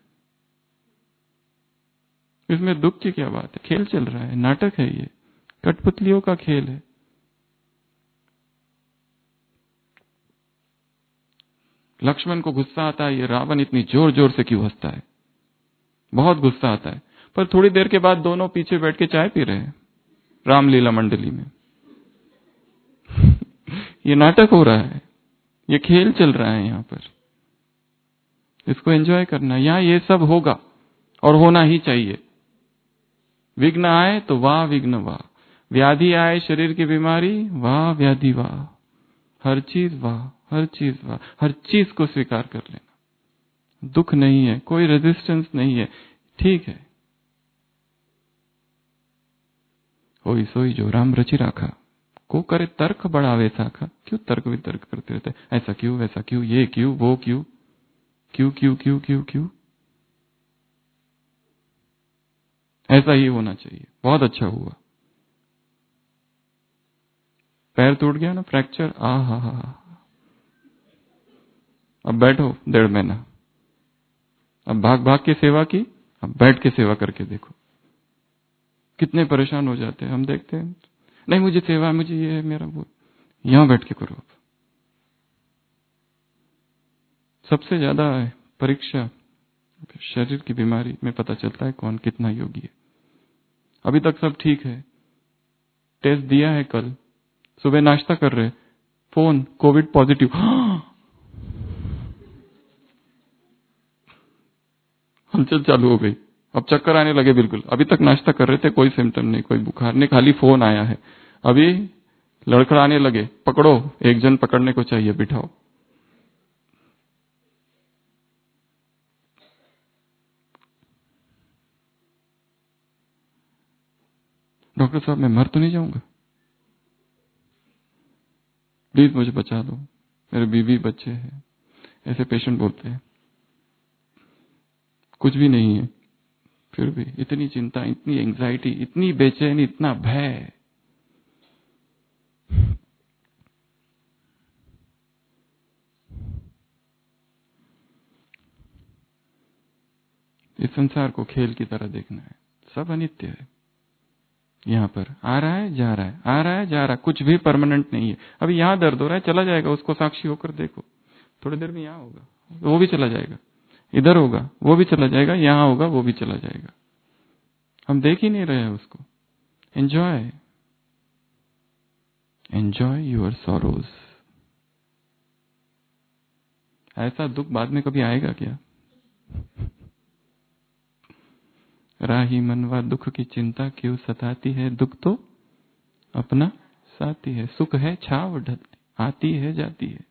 इसमें दुख की क्या बात है? खेल चल रहा है, नाटक है, ये कठपुतलियों का खेल है। लक्ष्मण को गुस्सा आता है, ये रावण इतनी जोर जोर से क्यों हंसता है? बहुत गुस्सा आता है। पर थोड़ी देर के बाद दोनों पीछे बैठ के चाय पी रहे हैं रामलीला मंडली में। ये नाटक हो रहा है, ये खेल चल रहा है यहां पर। इसको एंजॉय करना। यहां ये सब होगा और होना ही चाहिए। विघ्न आए तो वाह विघ्न वाह, व्याधि आए शरीर की बीमारी, वाह व्याधि वाह, हर चीज वाह, हर चीज वाह, हर चीज को स्वीकार कर लेना। दुख नहीं है, कोई रेजिस्टेंस नहीं है, ठीक है। होई सोई जो राम रचि राखा, को करे तर्क बढ़ावे साखा। क्यों तर्क वितर्क करते रहते? ऐसा क्यों, वैसा क्यों, ये क्यों, वो क्यों, क्यों क्यों क्यों क्यों क्यों? ऐसा ही होना चाहिए। बहुत अच्छा हुआ। पैर टूट गया ना, फ्रैक्चर, आ हा। अब बैठो 1.5 महीना, अब भाग भाग के सेवा की, अब बैठ के सेवा करके देखो। कितने परेशान हो जाते हैं, हम देखते हैं। नहीं मुझे सेवा, मुझे ये है, मेरा वो। यहां बैठ के करो। सबसे ज्यादा परीक्षा शरीर की बीमारी में पता चलता है कौन कितना योगी है। अभी तक सब ठीक है, टेस्ट दिया है, कल सुबह नाश्ता कर रहे, फोन कोविड पॉजिटिव। हलचल चालू हो गई, अब चक्कर आने लगे। बिल्कुल अभी तक नाश्ता कर रहे थे, कोई सिम्टम नहीं, कोई बुखार नहीं, खाली फोन आया है। अभी लड़खड़ाने लगे, पकड़ो, एक जन पकड़ने को चाहिए, बिठाओ। डॉक्टर साहब मैं मर तो नहीं जाऊंगा? प्लीज मुझे बचा दो, मेरे बीवी बच्चे हैं। ऐसे पेशेंट बोलते हैं। कुछ भी नहीं है, फिर भी इतनी चिंता, इतनी एंग्जाइटी, इतनी बेचैनी, इतना भय। इस संसार को खेल की तरह देखना है। सब अनित्य है। यहाँ पर आ रहा है जा रहा है, आ रहा है जा रहा है, कुछ भी परमानेंट नहीं है। अभी यहाँ दर्द हो रहा है, चला जाएगा, उसको साक्षी होकर देखो। थोड़ी देर में यहाँ होगा, वो भी चला जाएगा। इधर होगा, वो भी चला जाएगा। यहाँ होगा, वो भी चला जाएगा। हम देख ही नहीं रहे हैं उसको। Enjoy, enjoy your sorrows. ऐसा दुख बाद में कभी आएगा क्या? राही मनवा दुख की चिंता क्यों सताती है, दुख तो अपना साथी है, सुख है छाव ढलती, आती है जाती है।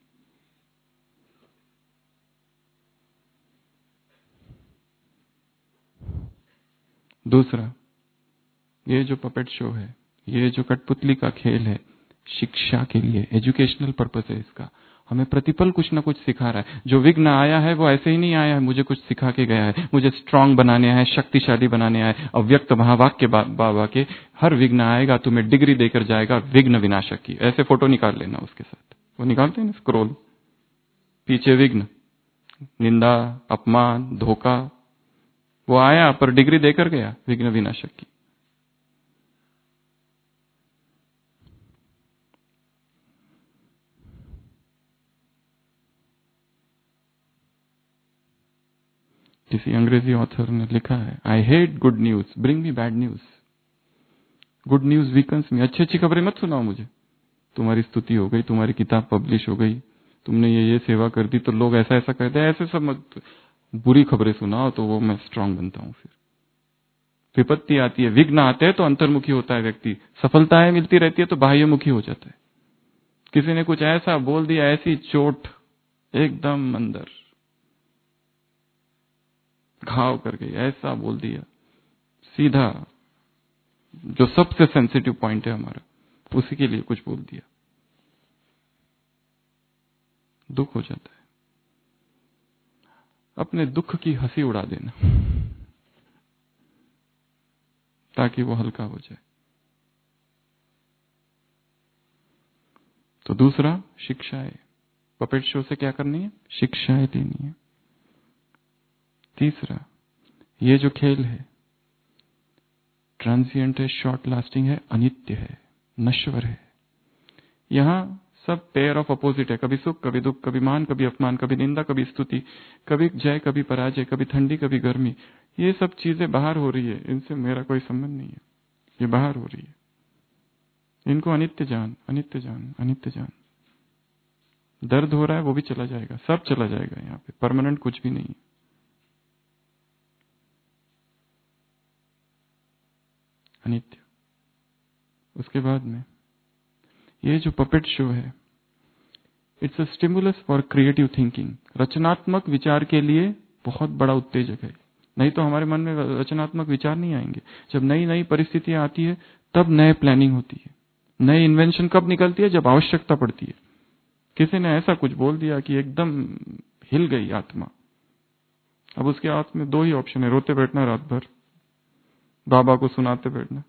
दूसरा, ये जो पपेट शो है, ये जो कठपुतली का खेल है, शिक्षा के लिए, एजुकेशनल पर्पस है इसका। हमें प्रतिपल कुछ ना कुछ सिखा रहा है। जो विघ्न आया है वो ऐसे ही नहीं आया है, मुझे कुछ सिखा के गया है, मुझे स्ट्रांग बनाने आया है, शक्तिशाली बनाने आया है। अव्यक्त महावाक्य बाबा के हर विघ्न आएगा तुम्हें डिग्री देकर जाएगा, विघ्न विनाशक की। ऐसे फोटो निकाल लेना उसके साथ, वो निकालते हैं ना स्क्रोल, पीछे विघ्न, निंदा, अपमान, धोखा, वो आया पर डिग्री देकर गया, विघ्न विनाशक की। किसी अंग्रेजी ऑथर ने लिखा है, I hate good news, bring me bad news. Good news weakens me, अच्छी अच्छी खबरें मत सुनाओ मुझे। तुम्हारी स्तुति हो गई, तुम्हारी किताब पब्लिश हो गई, तुमने ये सेवा कर दी तो लोग ऐसा ऐसा कहते हैं, ऐसे सब मत। बुरी खबरें सुनाओ तो वो मैं स्ट्रांग बनता हूं। फिर विपत्ति आती है, विघ्न आते हैं तो अंतर्मुखी होता है व्यक्ति, सफलताएं मिलती रहती है तो बाह्यमुखी हो जाता है। किसी ने कुछ ऐसा बोल दिया, ऐसी चोट एकदम अंदर घाव कर गई, ऐसा बोल दिया सीधा, जो सबसे सेंसिटिव पॉइंट है हमारा, उसी के लिए कुछ बोल दिया, दुख हो जाता है। अपने दुख की हंसी उड़ा देना ताकि वो हल्का हो जाए। तो दूसरा, शिक्षाएं। पपेट शो से क्या करनी है? शिक्षाएं लेनी है। तीसरा, ये जो खेल है ट्रांजिएंट है, शॉर्ट लास्टिंग है, अनित्य है, नश्वर है। यहां सब पेयर ऑफ अपोजिट है, कभी सुख कभी दुख, कभी मान कभी अपमान, कभी निंदा कभी स्तुति, कभी जय कभी पराजय, कभी ठंडी कभी गर्मी। ये सब चीजें बाहर हो रही है, इनसे मेरा कोई संबंध नहीं है, ये बाहर हो रही है। इनको अनित्य जान, अनित्य जान, अनित्य जान। दर्द हो रहा है वो भी चला जाएगा, सब चला जाएगा, यहाँ पे परमानेंट कुछ भी नहीं है। अनित्य। उसके बाद में ये जो पपेट शो है, it's a stimulus for creative thinking. रचनात्मक विचार के लिए बहुत बड़ा उत्तेजक है। नहीं तो हमारे मन में रचनात्मक विचार नहीं आएंगे। जब नई नई परिस्थितियां आती है तब नए प्लानिंग होती है। नई इन्वेंशन कब निकलती है? जब आवश्यकता पड़ती है। किसी ने ऐसा कुछ बोल दिया कि एकदम हिल गई आत्मा। अब उसके हाथ में दो ही ऑप्शन है, रोते बैठना रात भर, बाबा को सुनाते बैठना।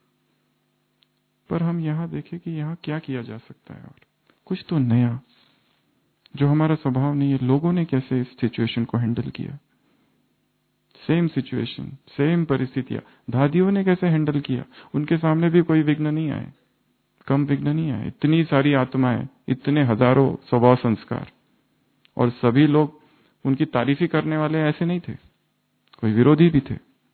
पर हम यहाँ देखें कि यहाँ क्या किया जा सकता है, और कुछ तो नया जो हमारा स्वभाव नहीं है। लोगों ने कैसे इस सिचुएशन को हैंडल किया, सेम सिचुएशन, सेम परिस्थितियां, दादियों ने कैसे हैंडल किया। उनके सामने भी कोई विघ्न नहीं आए, कम विघ्न नहीं आए। इतनी सारी आत्माएं, इतने हजारों स्वभाव संस्कार, और सभी लोग उनकी तारीफी करने वाले ऐसे नहीं थे, कोई विरोधी भी थे।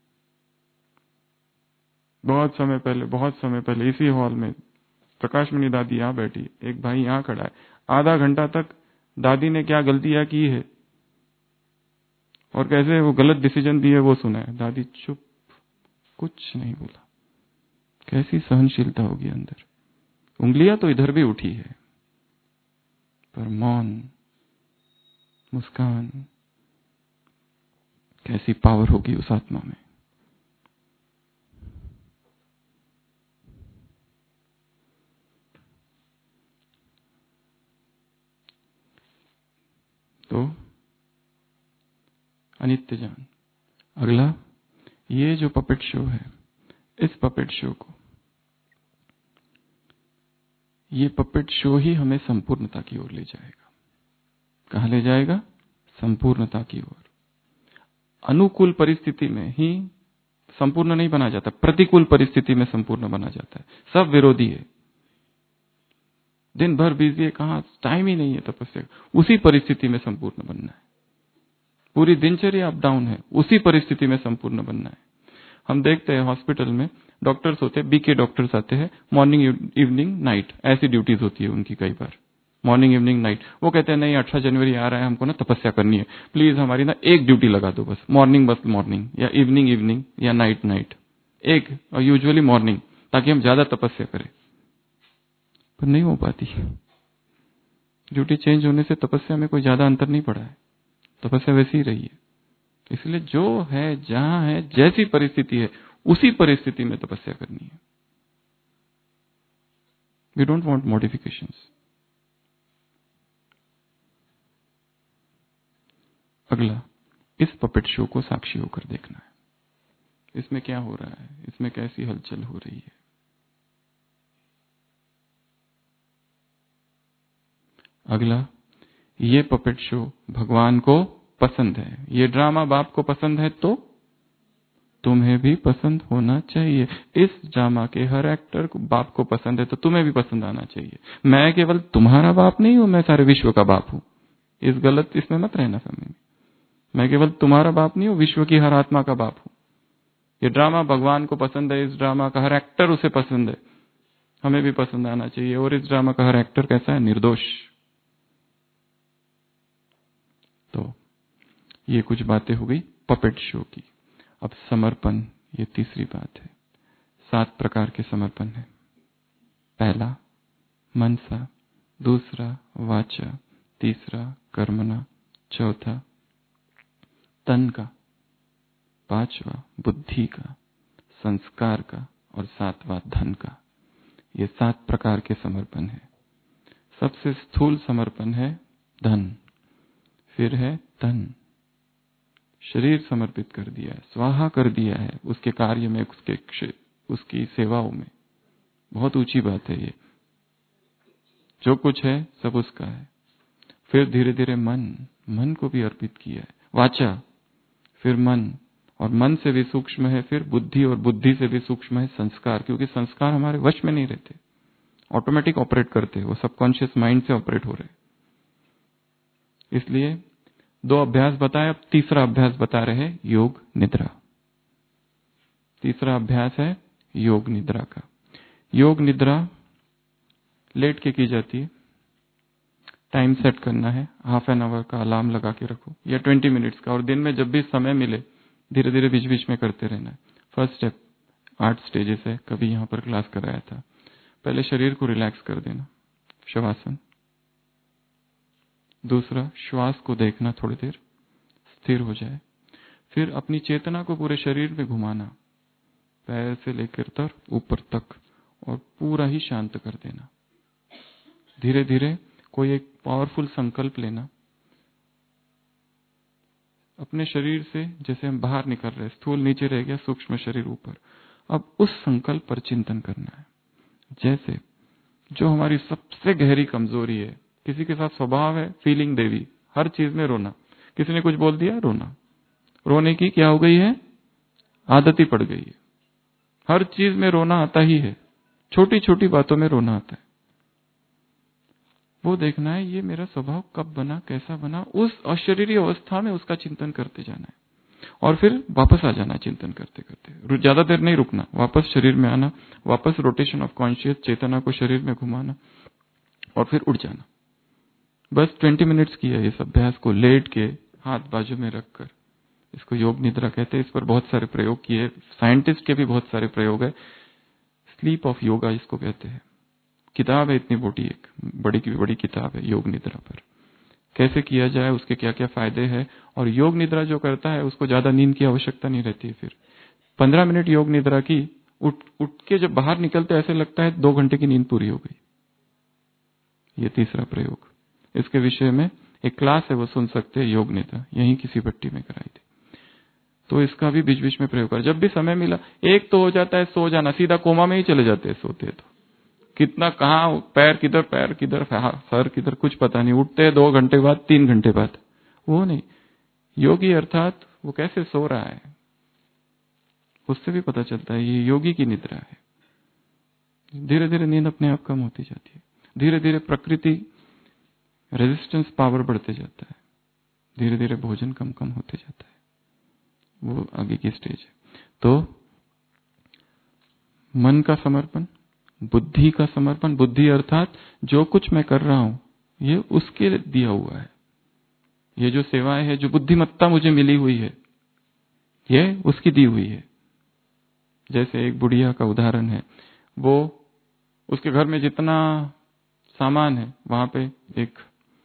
बहुत समय पहले इसी हॉल में प्रकाशमणि दादी यहां बैठी, एक भाई यहां खड़ा है, आधा घंटा तक दादी ने क्या गलतियां की है और कैसे वो गलत डिसीजन दिए वो सुना है। दादी चुप, कुछ नहीं बोला। कैसी सहनशीलता होगी अंदर। उंगलियां तो इधर भी उठी है, पर मौन, मुस्कान, कैसी पावर होगी उस आत्मा में। तो अनित्य जान। अगला, ये जो पपेट शो है, इस पपेट शो को, ये पपेट शो ही हमें संपूर्णता की ओर ले जाएगा। कहां ले जाएगा? संपूर्णता की ओर। अनुकूल परिस्थिति में ही संपूर्ण नहीं बना जाता, प्रतिकूल परिस्थिति में संपूर्ण बना जाता है। सब विरोधी है, दिन भर बिजी है, कहां टाइम ही नहीं है तपस्या। उसी परिस्थिति में संपूर्ण बनना है। पूरी दिनचर्या अप डाउन है, उसी परिस्थिति में संपूर्ण बनना है। हम देखते हैं हॉस्पिटल में डॉक्टर्स होते हैं, बीके डॉक्टर्स आते हैं, मॉर्निंग इवनिंग नाइट, ऐसी ड्यूटीज होती है उनकी कई बार। Morning evening night. वो कहते हैं नहीं 18 जनवरी आ रहा है, हमको ना तपस्या करनी है, प्लीज हमारी ना एक ड्यूटी लगा दो बस, मॉर्निंग बस मॉर्निंग, या इवनिंग इवनिंग, या नाइट नाइट, एक, और यूजुअली मॉर्निंग, ताकि हम ज्यादा तपस्या करें। पर नहीं हो पाती। ड्यूटी चेंज होने से तपस्या में कोई ज्यादा अंतर नहीं पड़ा है, तपस्या वैसी ही रही है। इसलिए जो है, जहां है, जैसी परिस्थिति है, उसी परिस्थिति में तपस्या करनी है। We don't want modifications. अगला, इस पपेट शो को साक्षी होकर देखना है। इसमें क्या हो रहा है, इसमें कैसी हलचल हो रही है। अगला, ये पपेट शो भगवान को पसंद है। ये ड्रामा बाप को पसंद है तो तुम्हें भी पसंद होना चाहिए। इस ड्रामा के हर एक्टर को बाप को पसंद है तो तुम्हें भी पसंद आना चाहिए। मैं केवल तुम्हारा बाप नहीं हूं, मैं सारे विश्व का बाप हूं। इस गलत इसमें मत रहना समय में। मैं केवल तुम्हारा बाप नहीं हूं, विश्व की हर आत्मा का बाप हूं। ये ड्रामा भगवान को पसंद है, इस ड्रामा का हर एक्टर उसे पसंद है, हमें भी पसंद आना चाहिए। और इस ड्रामा का हर एक्टर कैसा है? निर्दोष। तो ये कुछ बातें हो गई पपेट शो की। अब समर्पण, ये तीसरी बात है। 7 प्रकार के समर्पण है। पहला मनसा, दूसरा वाचा, तीसरा कर्मणा, चौथा तन का, पांचवा बुद्धि का, संस्कार का, और 7वां धन का। ये 7 प्रकार के समर्पण है। सबसे स्थूल समर्पण है धन, फिर है तन, शरीर समर्पित कर दिया है, स्वाहा कर दिया है उसके कार्य में, उसकी सेवाओं में। बहुत ऊंची बात है ये। जो कुछ है सब उसका है। फिर धीरे धीरे मन को भी अर्पित किया है। वाचा, फिर मन, और मन से भी सूक्ष्म है फिर बुद्धि, और बुद्धि से भी सूक्ष्म है संस्कार, क्योंकि संस्कार हमारे वश में नहीं रहते, ऑटोमेटिक ऑपरेट करते हैं, वो सबकॉन्शियस माइंड से ऑपरेट हो रहे। इसलिए 2 अभ्यास बताए, अब तीसरा अभ्यास बता रहे हैं, योग निद्रा। तीसरा अभ्यास है योग निद्रा का। योग निद्रा लेट के की जाती है। टाइम सेट करना है, हाफ एन आवर का अलार्म लगा के रखो, या 20 मिनट्स का, और दिन में जब भी समय मिले धीरे धीरे बीच बीच में करते रहना है। फर्स्ट स्टेप 8 स्टेजेस है, कभी यहां पर क्लास कराया था। पहले शरीर को रिलैक्स कर देना, शवासन। दूसरा, श्वास को देखना, थोड़ी देर स्थिर हो जाए। फिर अपनी चेतना को पूरे शरीर में घुमाना, पैर से लेकर तर ऊपर तक, और पूरा ही शांत कर देना। धीरे धीरे कोई एक पावरफुल संकल्प लेना, अपने शरीर से, जैसे हम बाहर निकल रहे, स्थूल नीचे रह गया, सूक्ष्म शरीर ऊपर। अब उस संकल्प पर चिंतन करना है। जैसे जो हमारी सबसे गहरी कमजोरी है, किसी के साथ स्वभाव है फीलिंग देवी, हर चीज में रोना। किसी ने कुछ बोल दिया, रोना। रोने की क्या हो गई है? आदत ही पड़ गई है। हर चीज में रोना आता ही है, छोटी छोटी बातों में रोना आता है। वो देखना है ये मेरा स्वभाव कब बना, कैसा बना। उस अशरीरी अवस्था में उसका चिंतन करते जाना है, और फिर वापस आ जाना चिंतन करते करते। ज्यादा देर नहीं रुकना, वापस शरीर में आना, वापस रोटेशन ऑफ कॉन्शियस, चेतना को शरीर में घुमाना, और फिर उड़ जाना। बस 20 मिनट्स किया इस अभ्यास को, लेट के हाथ बाजू में रखकर। इसको योग निद्रा कहते हैं। इस पर बहुत सारे प्रयोग किए, साइंटिस्ट के भी बहुत सारे प्रयोग है। स्लीप ऑफ योगा इसको कहते हैं। किताब है इतनी मोटी, एक बड़ी की बड़ी किताब है योग निद्रा पर, कैसे किया जाए, उसके क्या क्या फायदे हैं। और योग निद्रा जो करता है उसको ज्यादा नींद की आवश्यकता नहीं रहती है। फिर 15 मिनट योग निद्रा की, उठ के जब बाहर निकलते ऐसे लगता है 2 घंटे की नींद पूरी हो गई। ये तीसरा प्रयोग। इसके विषय में एक क्लास है, वो सुन सकते हैं, योग निद्रा, यहीं किसी भट्टी में कराई थी। तो इसका भी बीच बीच में प्रयोग कर। जब भी समय मिला, एक तो हो जाता है सो जाना, सीधा कोमा में ही चले जाते हैं सोते तो। कितना, कहाँ पैर किधर सर किधर, कुछ पता नहीं। उठते हैं 2 घंटे बाद, 3 घंटे बाद। वो नहीं, योगी अर्थात वो कैसे सो रहा है, उससे भी पता चलता है ये योगी की निद्रा है। धीरे धीरे नींद अपने आप कम होती जाती है। धीरे धीरे प्रकृति रेजिस्टेंस पावर बढ़ते जाता है। धीरे धीरे भोजन कम कम होते जाता है। वो आगे की स्टेज है। तो मन का समर्पण, बुद्धि का समर्पण। बुद्धि अर्थात जो कुछ मैं कर रहा हूं ये उसके दिया हुआ है। ये जो सेवाएं है, जो बुद्धिमत्ता मुझे मिली हुई है, ये उसकी दी हुई है। जैसे एक बुढ़िया का उदाहरण है, वो उसके घर में जितना सामान है, वहां पे एक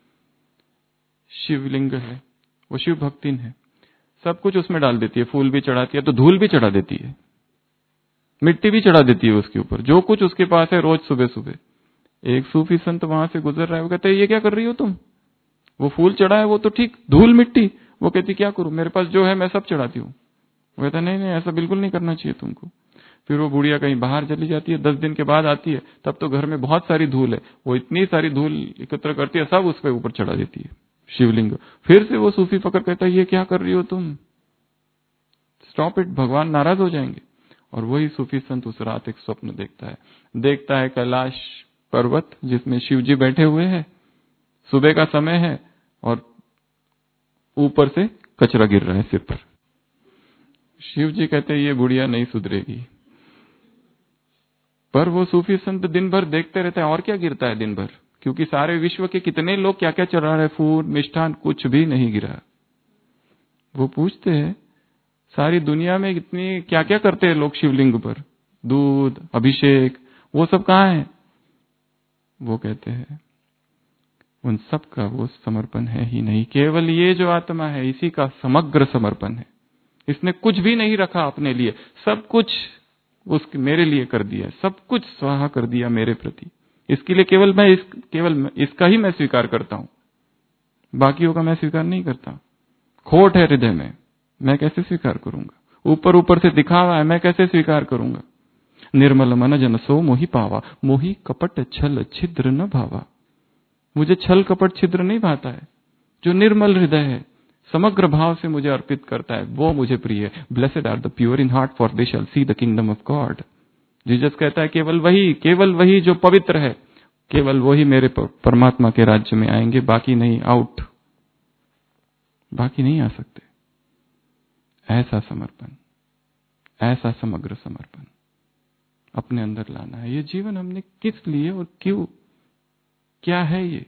शिवलिंग है, वो शिव भक्तिन है, सब कुछ उसमें डाल देती है, फूल भी चढ़ाती है, तो धूल भी चढ़ा देती है, मिट्टी भी चढ़ा देती है उसके ऊपर, जो कुछ उसके पास है, रोज सुबह सुबह। एक सूफी संत वहां से गुजर रहा है, वो कहते हैं ये क्या कर रही हो तुम? वो फूल चढ़ा है वो तो ठीक, धूल मिट्टी। वो कहती क्या करूं, मेरे पास जो है मैं सब चढ़ाती हूँ। वो कहता नहीं नहीं, ऐसा बिल्कुल नहीं करना चाहिए तुमको। फिर वो बुढ़िया कहीं बाहर चली जाती है, 10 दिन के बाद आती है, तब तो घर में बहुत सारी धूल है, वो इतनी सारी धूल एकत्र करती है, सब उसके ऊपर चढ़ा देती है, शिवलिंग। फिर से वो सूफी फकर कहता है ये क्या कर रही हो तुम, स्टॉप इट, भगवान नाराज हो जाएंगे। और वही सूफी संत उस रात एक स्वप्न देखता है कैलाश पर्वत जिसमें शिव जी बैठे हुए हैं, सुबह का समय है और ऊपर से कचरा गिर रहा है सिर पर। शिव जी कहते हैं ये बुढ़िया नहीं सुधरेगी। पर वो सूफी संत दिन भर देखते रहता है और क्या गिरता है दिन भर, क्योंकि सारे विश्व के कितने लोग क्या क्या चढ़ा रहे, फूल मिष्ठान, कुछ भी नहीं गिरा। वो पूछते हैं सारी दुनिया में इतनी क्या क्या करते हैं लोग शिवलिंग पर, दूध अभिषेक, वो सब कहाँ है? वो कहते हैं उन सब का वो समर्पण है ही नहीं, केवल ये जो आत्मा है इसी का समग्र समर्पण है। इसने कुछ भी नहीं रखा अपने लिए, सब कुछ उसके मेरे लिए कर दिया, सब कुछ स्वाहा कर दिया मेरे प्रति। इसके लिए केवल इसका ही मैं स्वीकार करता हूं, बाकियों का मैं स्वीकार नहीं करता। खोट है हृदय में, मैं कैसे स्वीकार करूंगा? ऊपर ऊपर से दिखावा है, मैं कैसे स्वीकार करूंगा? निर्मल मन जन सो मोहि पावा, मोहि कपट छल छिद्र न भावा। मुझे छल कपट छिद्र नहीं भाता है। जो निर्मल हृदय है, समग्र भाव से मुझे अर्पित करता है, वो मुझे प्रिय है। Blessed are the pure in heart, for they shall see the kingdom of God. Jesus कहता है केवल वही जो पवित्र है, केवल वही मेरे परमात्मा के राज्य में आएंगे, बाकी नहीं, आउट, बाकी नहीं आ सकते। ऐसा समर्पण, ऐसा समग्र समर्पण अपने अंदर लाना है। ये जीवन हमने किस लिए और क्यों, क्या है ये?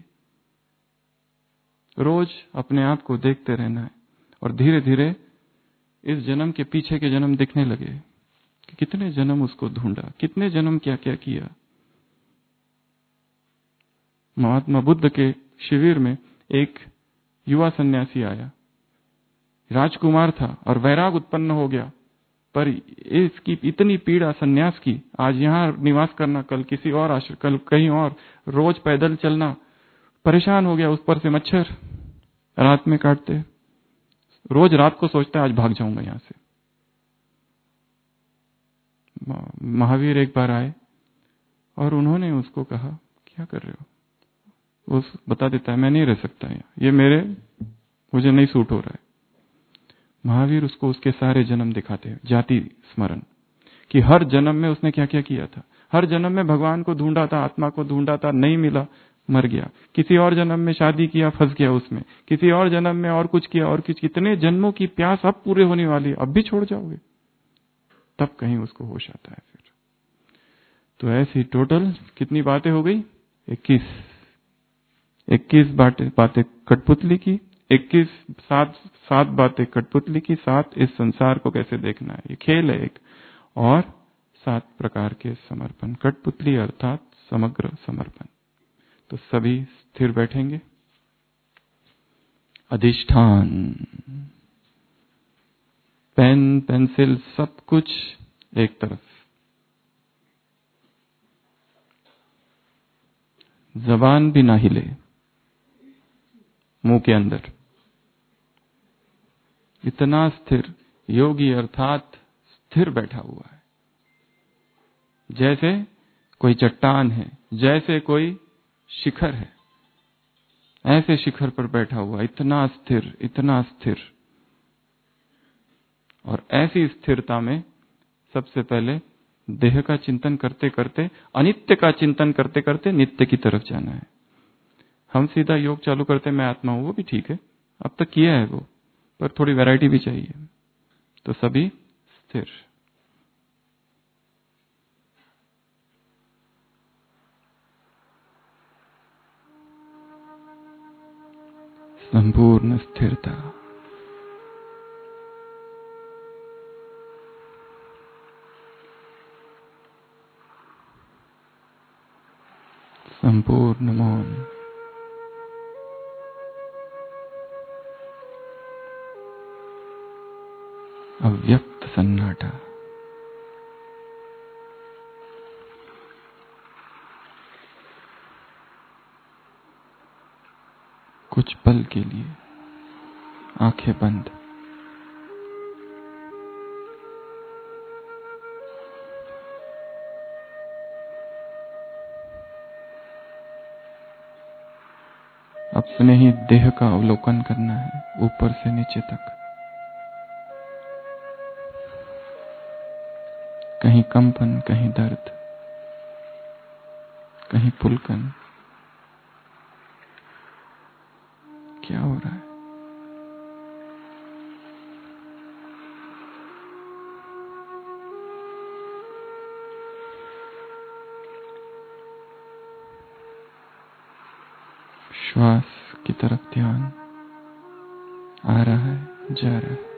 रोज अपने आप को देखते रहना है और धीरे धीरे इस जन्म के पीछे के जन्म दिखने लगे कि कितने जन्म उसको ढूंढा, कितने जन्म क्या क्या किया। महात्मा बुद्ध के शिविर में एक युवा सन्यासी आया, राजकुमार था और वैराग उत्पन्न हो गया, पर इसकी इतनी पीड़ा सन्यास की, आज यहाँ निवास करना, कल किसी और आश्रम, कल कहीं और, रोज पैदल चलना, परेशान हो गया। उस पर से मच्छर रात में काटते, रोज रात को सोचता है आज भाग जाऊंगा यहां से। महावीर एक बार आए और उन्होंने उसको कहा क्या कर रहे हो? वो बता देता है मैं नहीं रह सकता यहाँ, ये मुझे नहीं सूट हो रहा है। महावीर उसको उसके सारे जन्म दिखाते हैं, जाति स्मरण, कि हर जन्म में उसने क्या क्या किया था। हर जन्म में भगवान को ढूंढा था, आत्मा को ढूंढा था, नहीं मिला, मर गया। किसी और जन्म में शादी किया, फंस गया उसमें। किसी और जन्म में और कुछ किया, और कुछ, कितने जन्मों की प्यास अब पूरे होने वाली है, अब भी छोड़ जाओगे? तब कहीं उसको होश आता है फिर। तो ऐसी टोटल कितनी बातें हो गई? 21 बातें कठपुतली की, 7 बातें कठपुतली की, 7 इस संसार को कैसे देखना है, ये खेल है एक। और 7 प्रकार के समर्पण, कठपुतली अर्थात समग्र समर्पण। तो सभी स्थिर बैठेंगे। अधिष्ठान, पेन पेंसिल सब कुछ एक तरफ, जबान भी ना हिले, मुंह के अंदर। इतना स्थिर योगी अर्थात स्थिर बैठा हुआ है, जैसे कोई चट्टान है, जैसे कोई शिखर है, ऐसे शिखर पर बैठा हुआ, इतना स्थिर, इतना स्थिर। और ऐसी स्थिरता में सबसे पहले देह का चिंतन करते करते, अनित्य का चिंतन करते करते नित्य की तरफ जाना है। हम सीधा योग चालू करते मैं आत्मा हूं, वो भी ठीक है, अब तक किया है वो, पर थोड़ी वैरायटी भी चाहिए। तो सभी स्थिर। संपूर्ण स्थिरता, संपूर्ण मौन, अव्यक्त सन्नाटा, कुछ पल के लिए आंखें बंद, अपने ही देह का अवलोकन करना है, ऊपर से नीचे तक। कहीं कंपन, कहीं दर्द, कहीं पुलकन। क्या हो रहा है? श्वास की तरफ ध्यान आ रहा है, जा रहा है।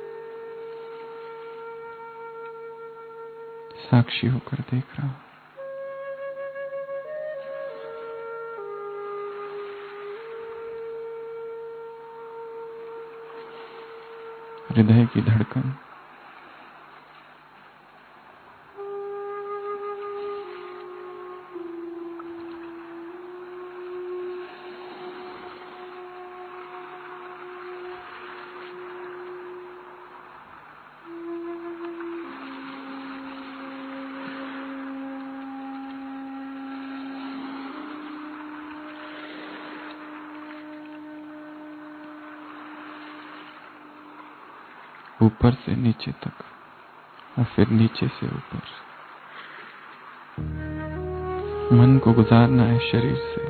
साक्षी होकर देख रहा हूं। हृदय की धड़कन, ऊपर से नीचे तक और फिर नीचे से ऊपर। मन को गुजारना है शरीर से।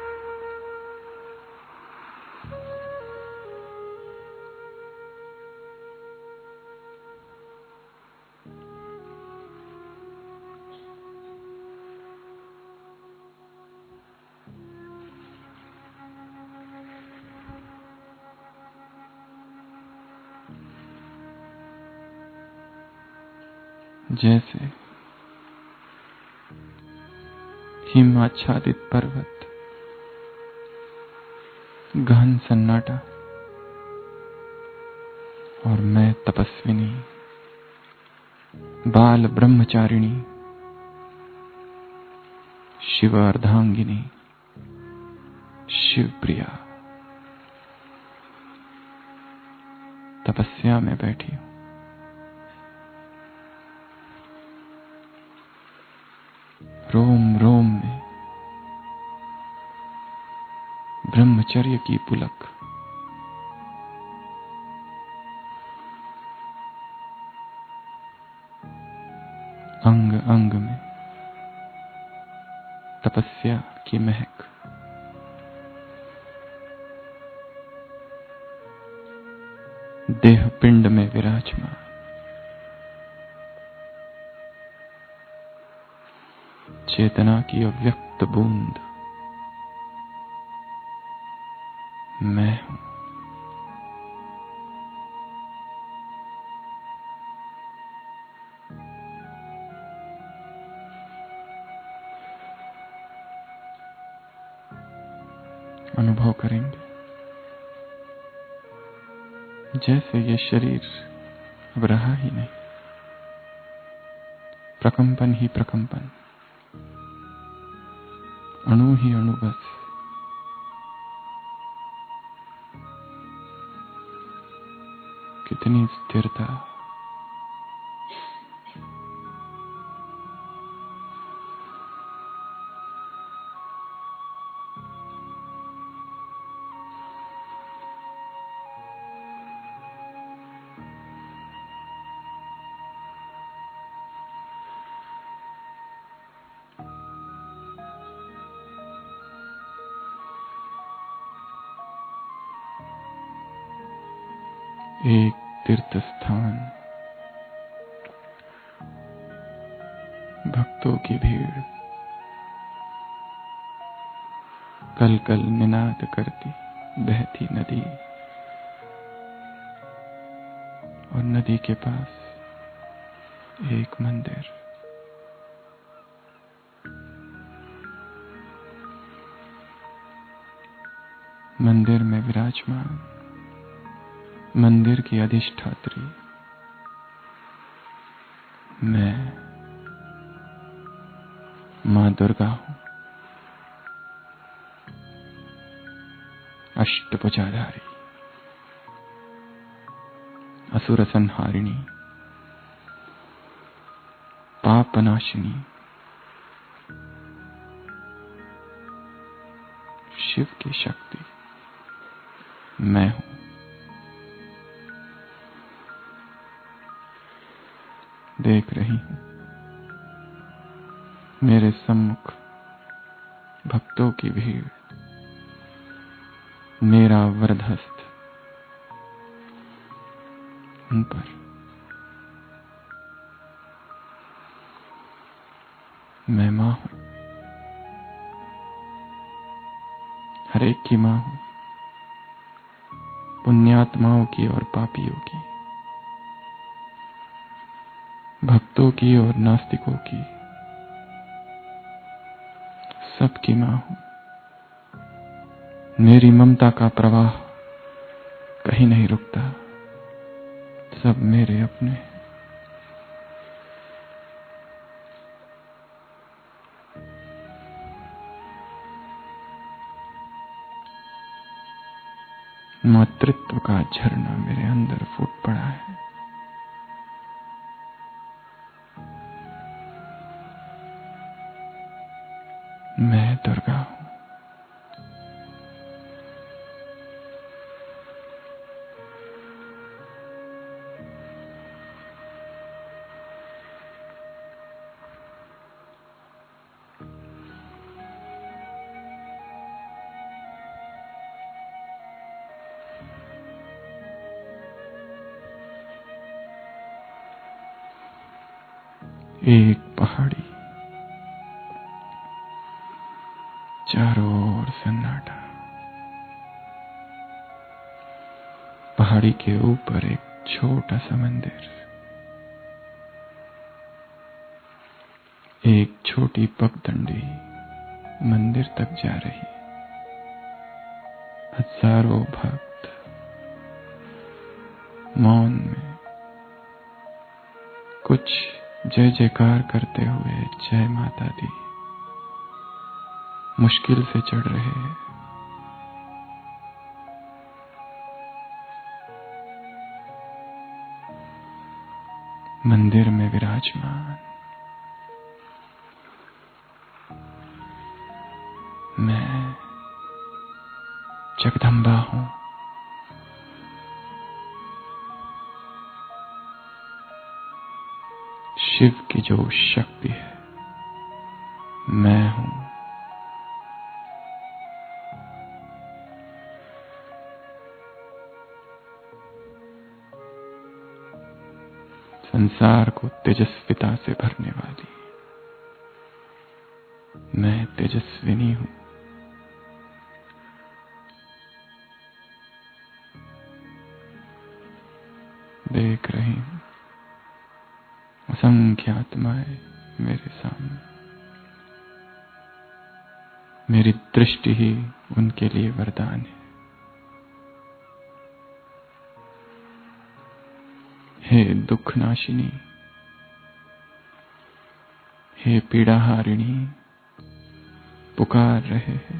जैसे हिमाच्छादित पर्वत, गहन सन्नाटा, और मैं तपस्विनी, बाल ब्रह्मचारिणी, शिव अर्धांगिनी, शिव प्रिया, तपस्या में बैठी हूं। रोम रोम में ब्रह्मचर्य की पुलक, अंग अंग में तपस्या की महक। देह पिंड में विराजमान, चेतना की अव्यक्त बूंद मैं हूं। अनुभव करेंगे जैसे ये शरीर अब रहा ही नहीं, प्रकंपन ही प्रकंपन, अणु ही अणु बस। कितनी स्थिरता, एक तीर्थ स्थान, भक्तों की भीड़, कल कल निनाद करती बहती नदी। और नदी के पास एक मंदिर। मंदिर में विराजमान मंदिर की अधिष्ठात्री मैं मां दुर्गा हूं, अष्टभुजाधारी, असुर संहारिणी, पापनाशिनी, शिव की शक्ति मैं हूं। देख रही हूं मेरे सम्मुख भक्तों की भीड़, मेरा वरदहस्त उन पर। मैं मां हूं, हर एक की मां हूं, पुण्यात्माओं की और पापियों की, भक्तों की और नास्तिकों की, सबकी मां हूं। मेरी ममता का प्रवाह कहीं नहीं रुकता, सब मेरे अपने। मातृत्व का झरना मेरे अंदर फूट पड़ा है। मैं दुर्गा हूं। एक पहाड़ी, चारों ओर सन्नाटा। पहाड़ी के ऊपर एक छोटा सा मंदिर, एक छोटी पगडंडी मंदिर तक जा रही। हजारों भक्त मौन में कुछ जय जयकार करते हुए जय माता दी मुश्किल से चढ़ रहे हैं। मंदिर में विराजमान मैं जगदम्बा हूं। शिव की जो शक्ति है मैं हूं। संसार को तेजस्विता से भरने वाली मैं तेजस्विनी हूं। देख रही हूं असंख्य आत्माएं मेरे सामने, मेरी दृष्टि ही उनके लिए वरदान है। हे दुखनाशिनी, हे पीड़ाहारिणी, पुकार रहे हैं।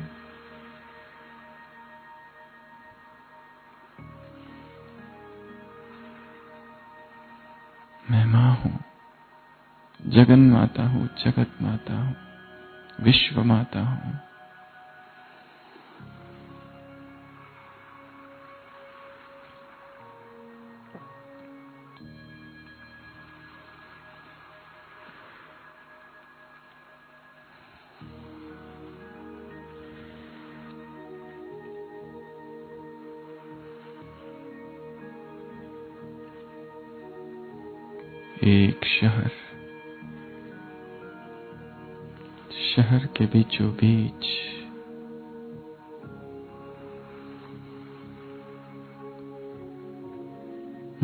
मैं मां हूं, जगन माता हूं, जगत माता हूं, विश्व माता हूं। एक शहर के बीचों बीच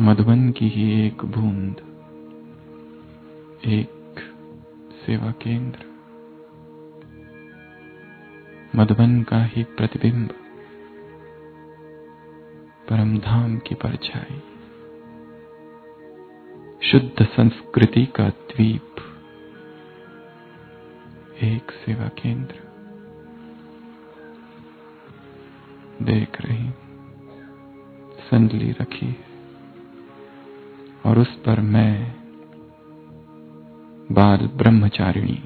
मधुबन की ही एक बूंद, एक सेवा केंद्र, मधुबन का ही प्रतिबिंब, परमधाम की परछाई, शुद्ध संस्कृति का द्वीप, एक सेवा केंद्र। देख रही, संदली रखी है और उस पर मैं, बाल ब्रह्मचारिणी,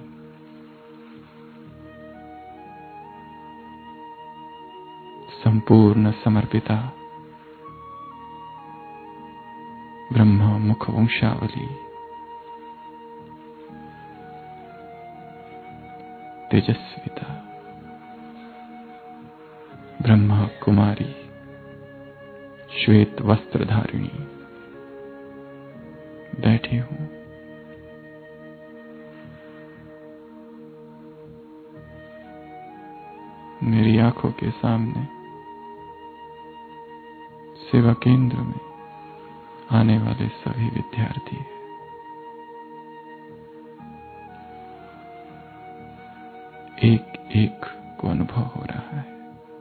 संपूर्ण समर्पिता, ब्रह्म मुख वंशावली, तेजस्विता, ब्रह्मा कुमारी, श्वेत वस्त्रधारिणी बैठी हूं। मेरी आंखों के सामने सेवा केंद्र में आने वाले सभी विद्यार्थी हैं। एक एक को अनुभव हो रहा है।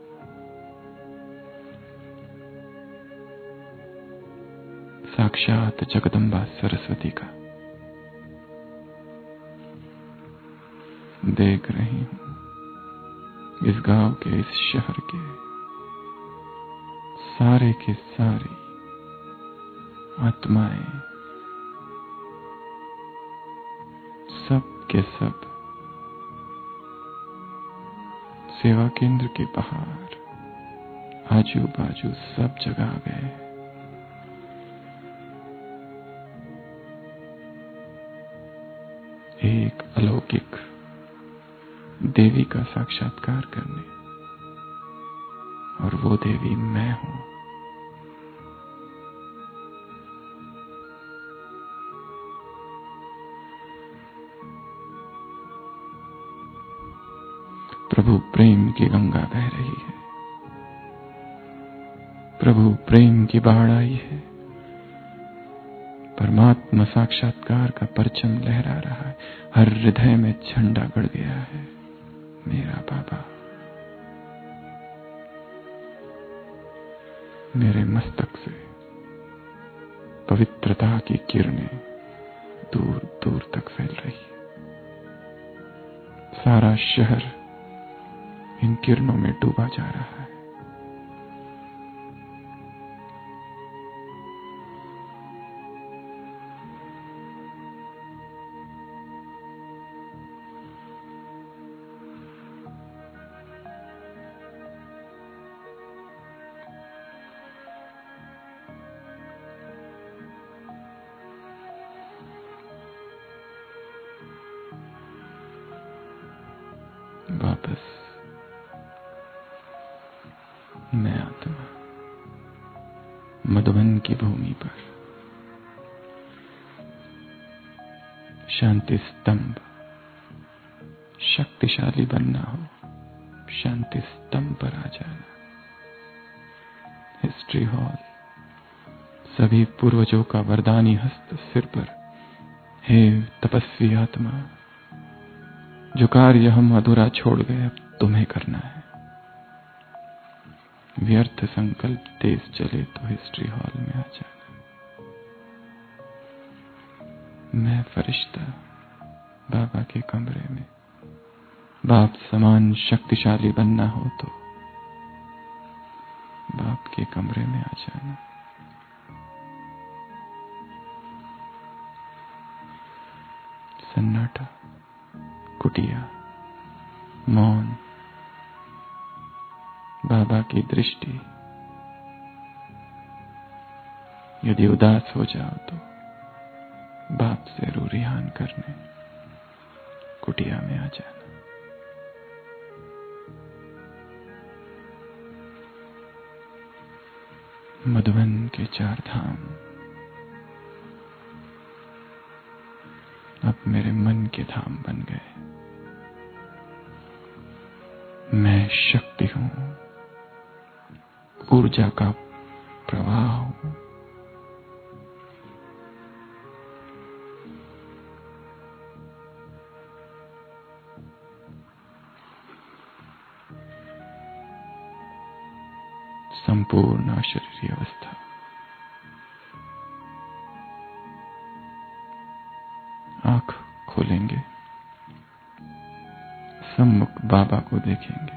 साक्षात जगदम्बा सरस्वती का देख रही हूं। इस गांव के, इस शहर के सारे के सारे आत्माएं, सब के सब सेवा केंद्र के बाहर, आजू बाजू सब जगह आ गए। एक अलौकिक देवी का साक्षात्कार करने, और वो देवी मैं हूं। प्रभु प्रेम की गंगा बह रही है, प्रभु प्रेम की बाढ़ आई है, परमात्मा साक्षात्कार का परचम लहरा रहा है, हर हृदय में झंडा गड़ गया है। मेरा बाबा, मेरे मस्तक से पवित्रता की किरणें दूर दूर तक फैल रही है। सारा शहर इन किरणों में डूबा जा रहा है। वापस मैं आत्मा मधुबन की भूमि पर शांति स्तंभ, शक्तिशाली बनना हो, शांति स्तंभ पर आ जाना। हिस्ट्री हॉल, सभी पूर्वजों का वरदानी हस्त सिर पर। हे तपस्वी आत्मा, जो कार्य हम अधूरा छोड़ गए अब तुम्हें करना है। व्यर्थ संकल्प तेज चले तो हिस्ट्री हॉल में आ जाना। मैं फरिश्ता बाबा के कमरे में, बाप समान शक्तिशाली बनना हो तो बाप के कमरे में आ जाना। सन्नाटा, कुटिया, मौन, बाबा की दृष्टि। यदि उदास हो जाओ तो बाप से रूरिहान करने कुटिया में आ जाना। मधुबन के चार धाम अब मेरे मन के धाम बन गए। मैं शक्ति हूं, ऊर्जा का प्रवाह हूं, संपूर्ण अशरीरी अवस्था। आंख खोलेंगे, सम्मुख बाबा को देखेंगे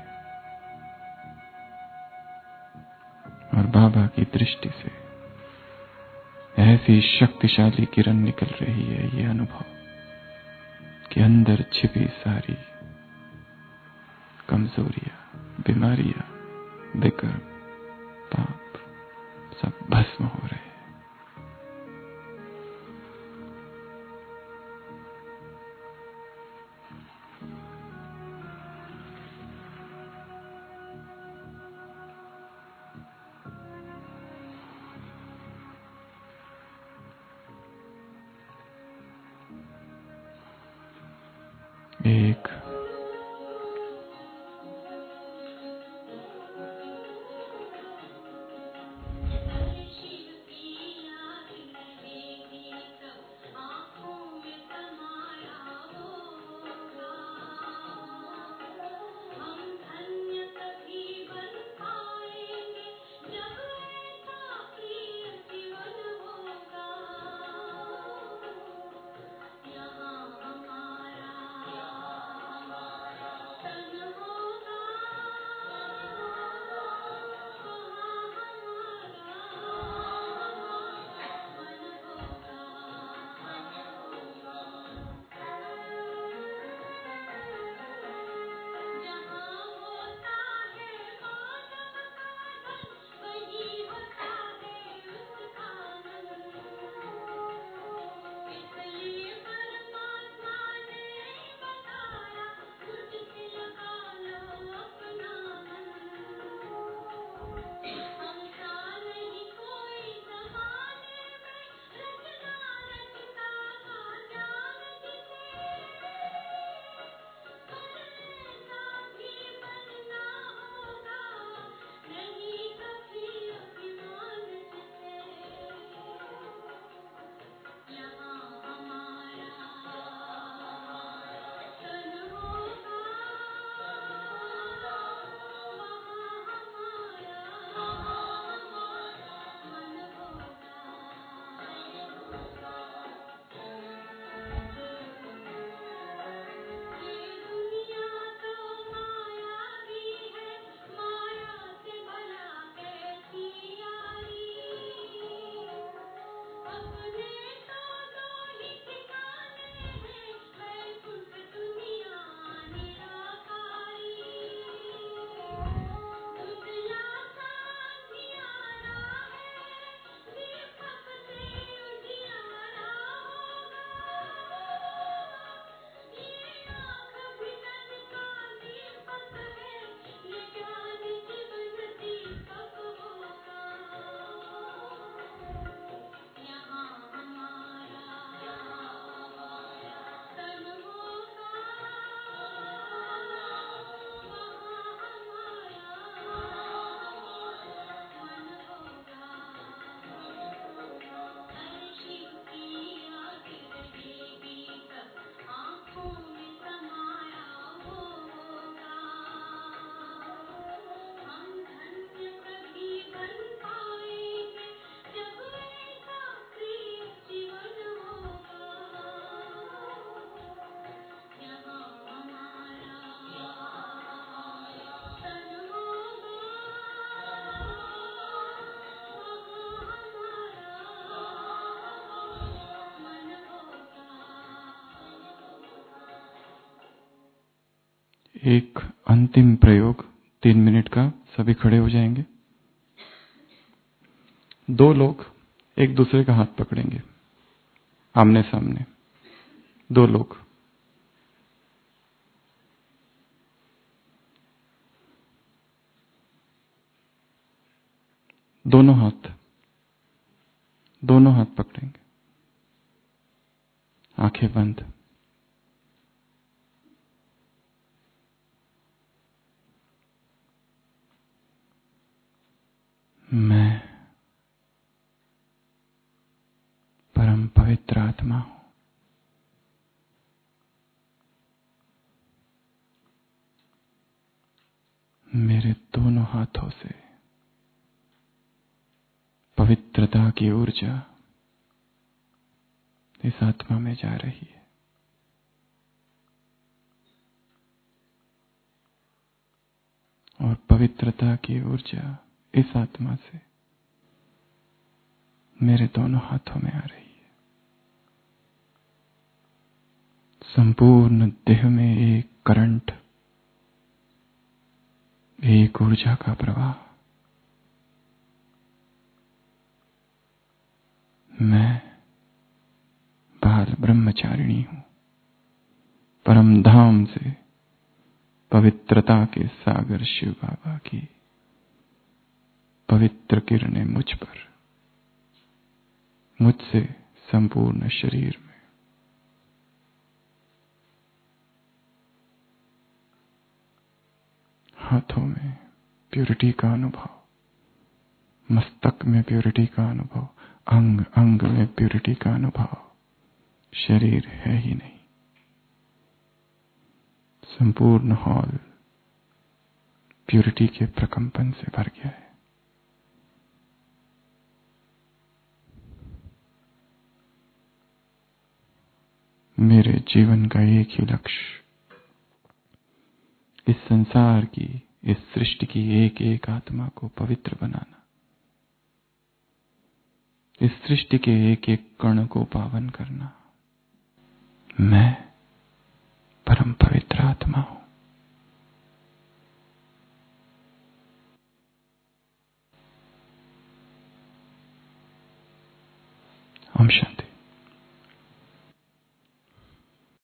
और बाबा की दृष्टि से ऐसी शक्तिशाली किरण निकल रही है, ये अनुभव कि अंदर छिपी सारी कमजोरियां, बीमारियां, विकर्म, पाप सब भस्म हो रहे हैं। एक एक अंतिम प्रयोग 3 मिनट का। सभी खड़े हो जाएंगे। 2 लोग एक दूसरे का हाथ पकड़ेंगे, आमने सामने 2 लोग। दोनों हाथ पकड़ेंगे, आंखें बंद। मैं परम पवित्र आत्मा हूं। मेरे दोनों हाथों से पवित्रता की ऊर्जा इस आत्मा में जा रही है। और पवित्रता की ऊर्जा इस आत्मा से मेरे दोनों हाथों में आ रही है। संपूर्ण देह में एक करंट, एक ऊर्जा का प्रवाह। मैं बाल ब्रह्मचारिणी हूं। परम धाम से पवित्रता के सागर शिव बाबा की पवित्र किरणें मुझ पर, मुझसे संपूर्ण शरीर में। हाथों में प्योरिटी का अनुभव, मस्तक में प्योरिटी का अनुभव, अंग अंग में प्योरिटी का अनुभव। शरीर है ही नहीं, संपूर्ण हॉल प्योरिटी के प्रकंपन से भर गया है। मेरे जीवन का एक ही लक्ष्य इस संसार की, इस सृष्टि की एक एक आत्मा को पवित्र बनाना, इस सृष्टि के एक एक कण को पावन करना। मैं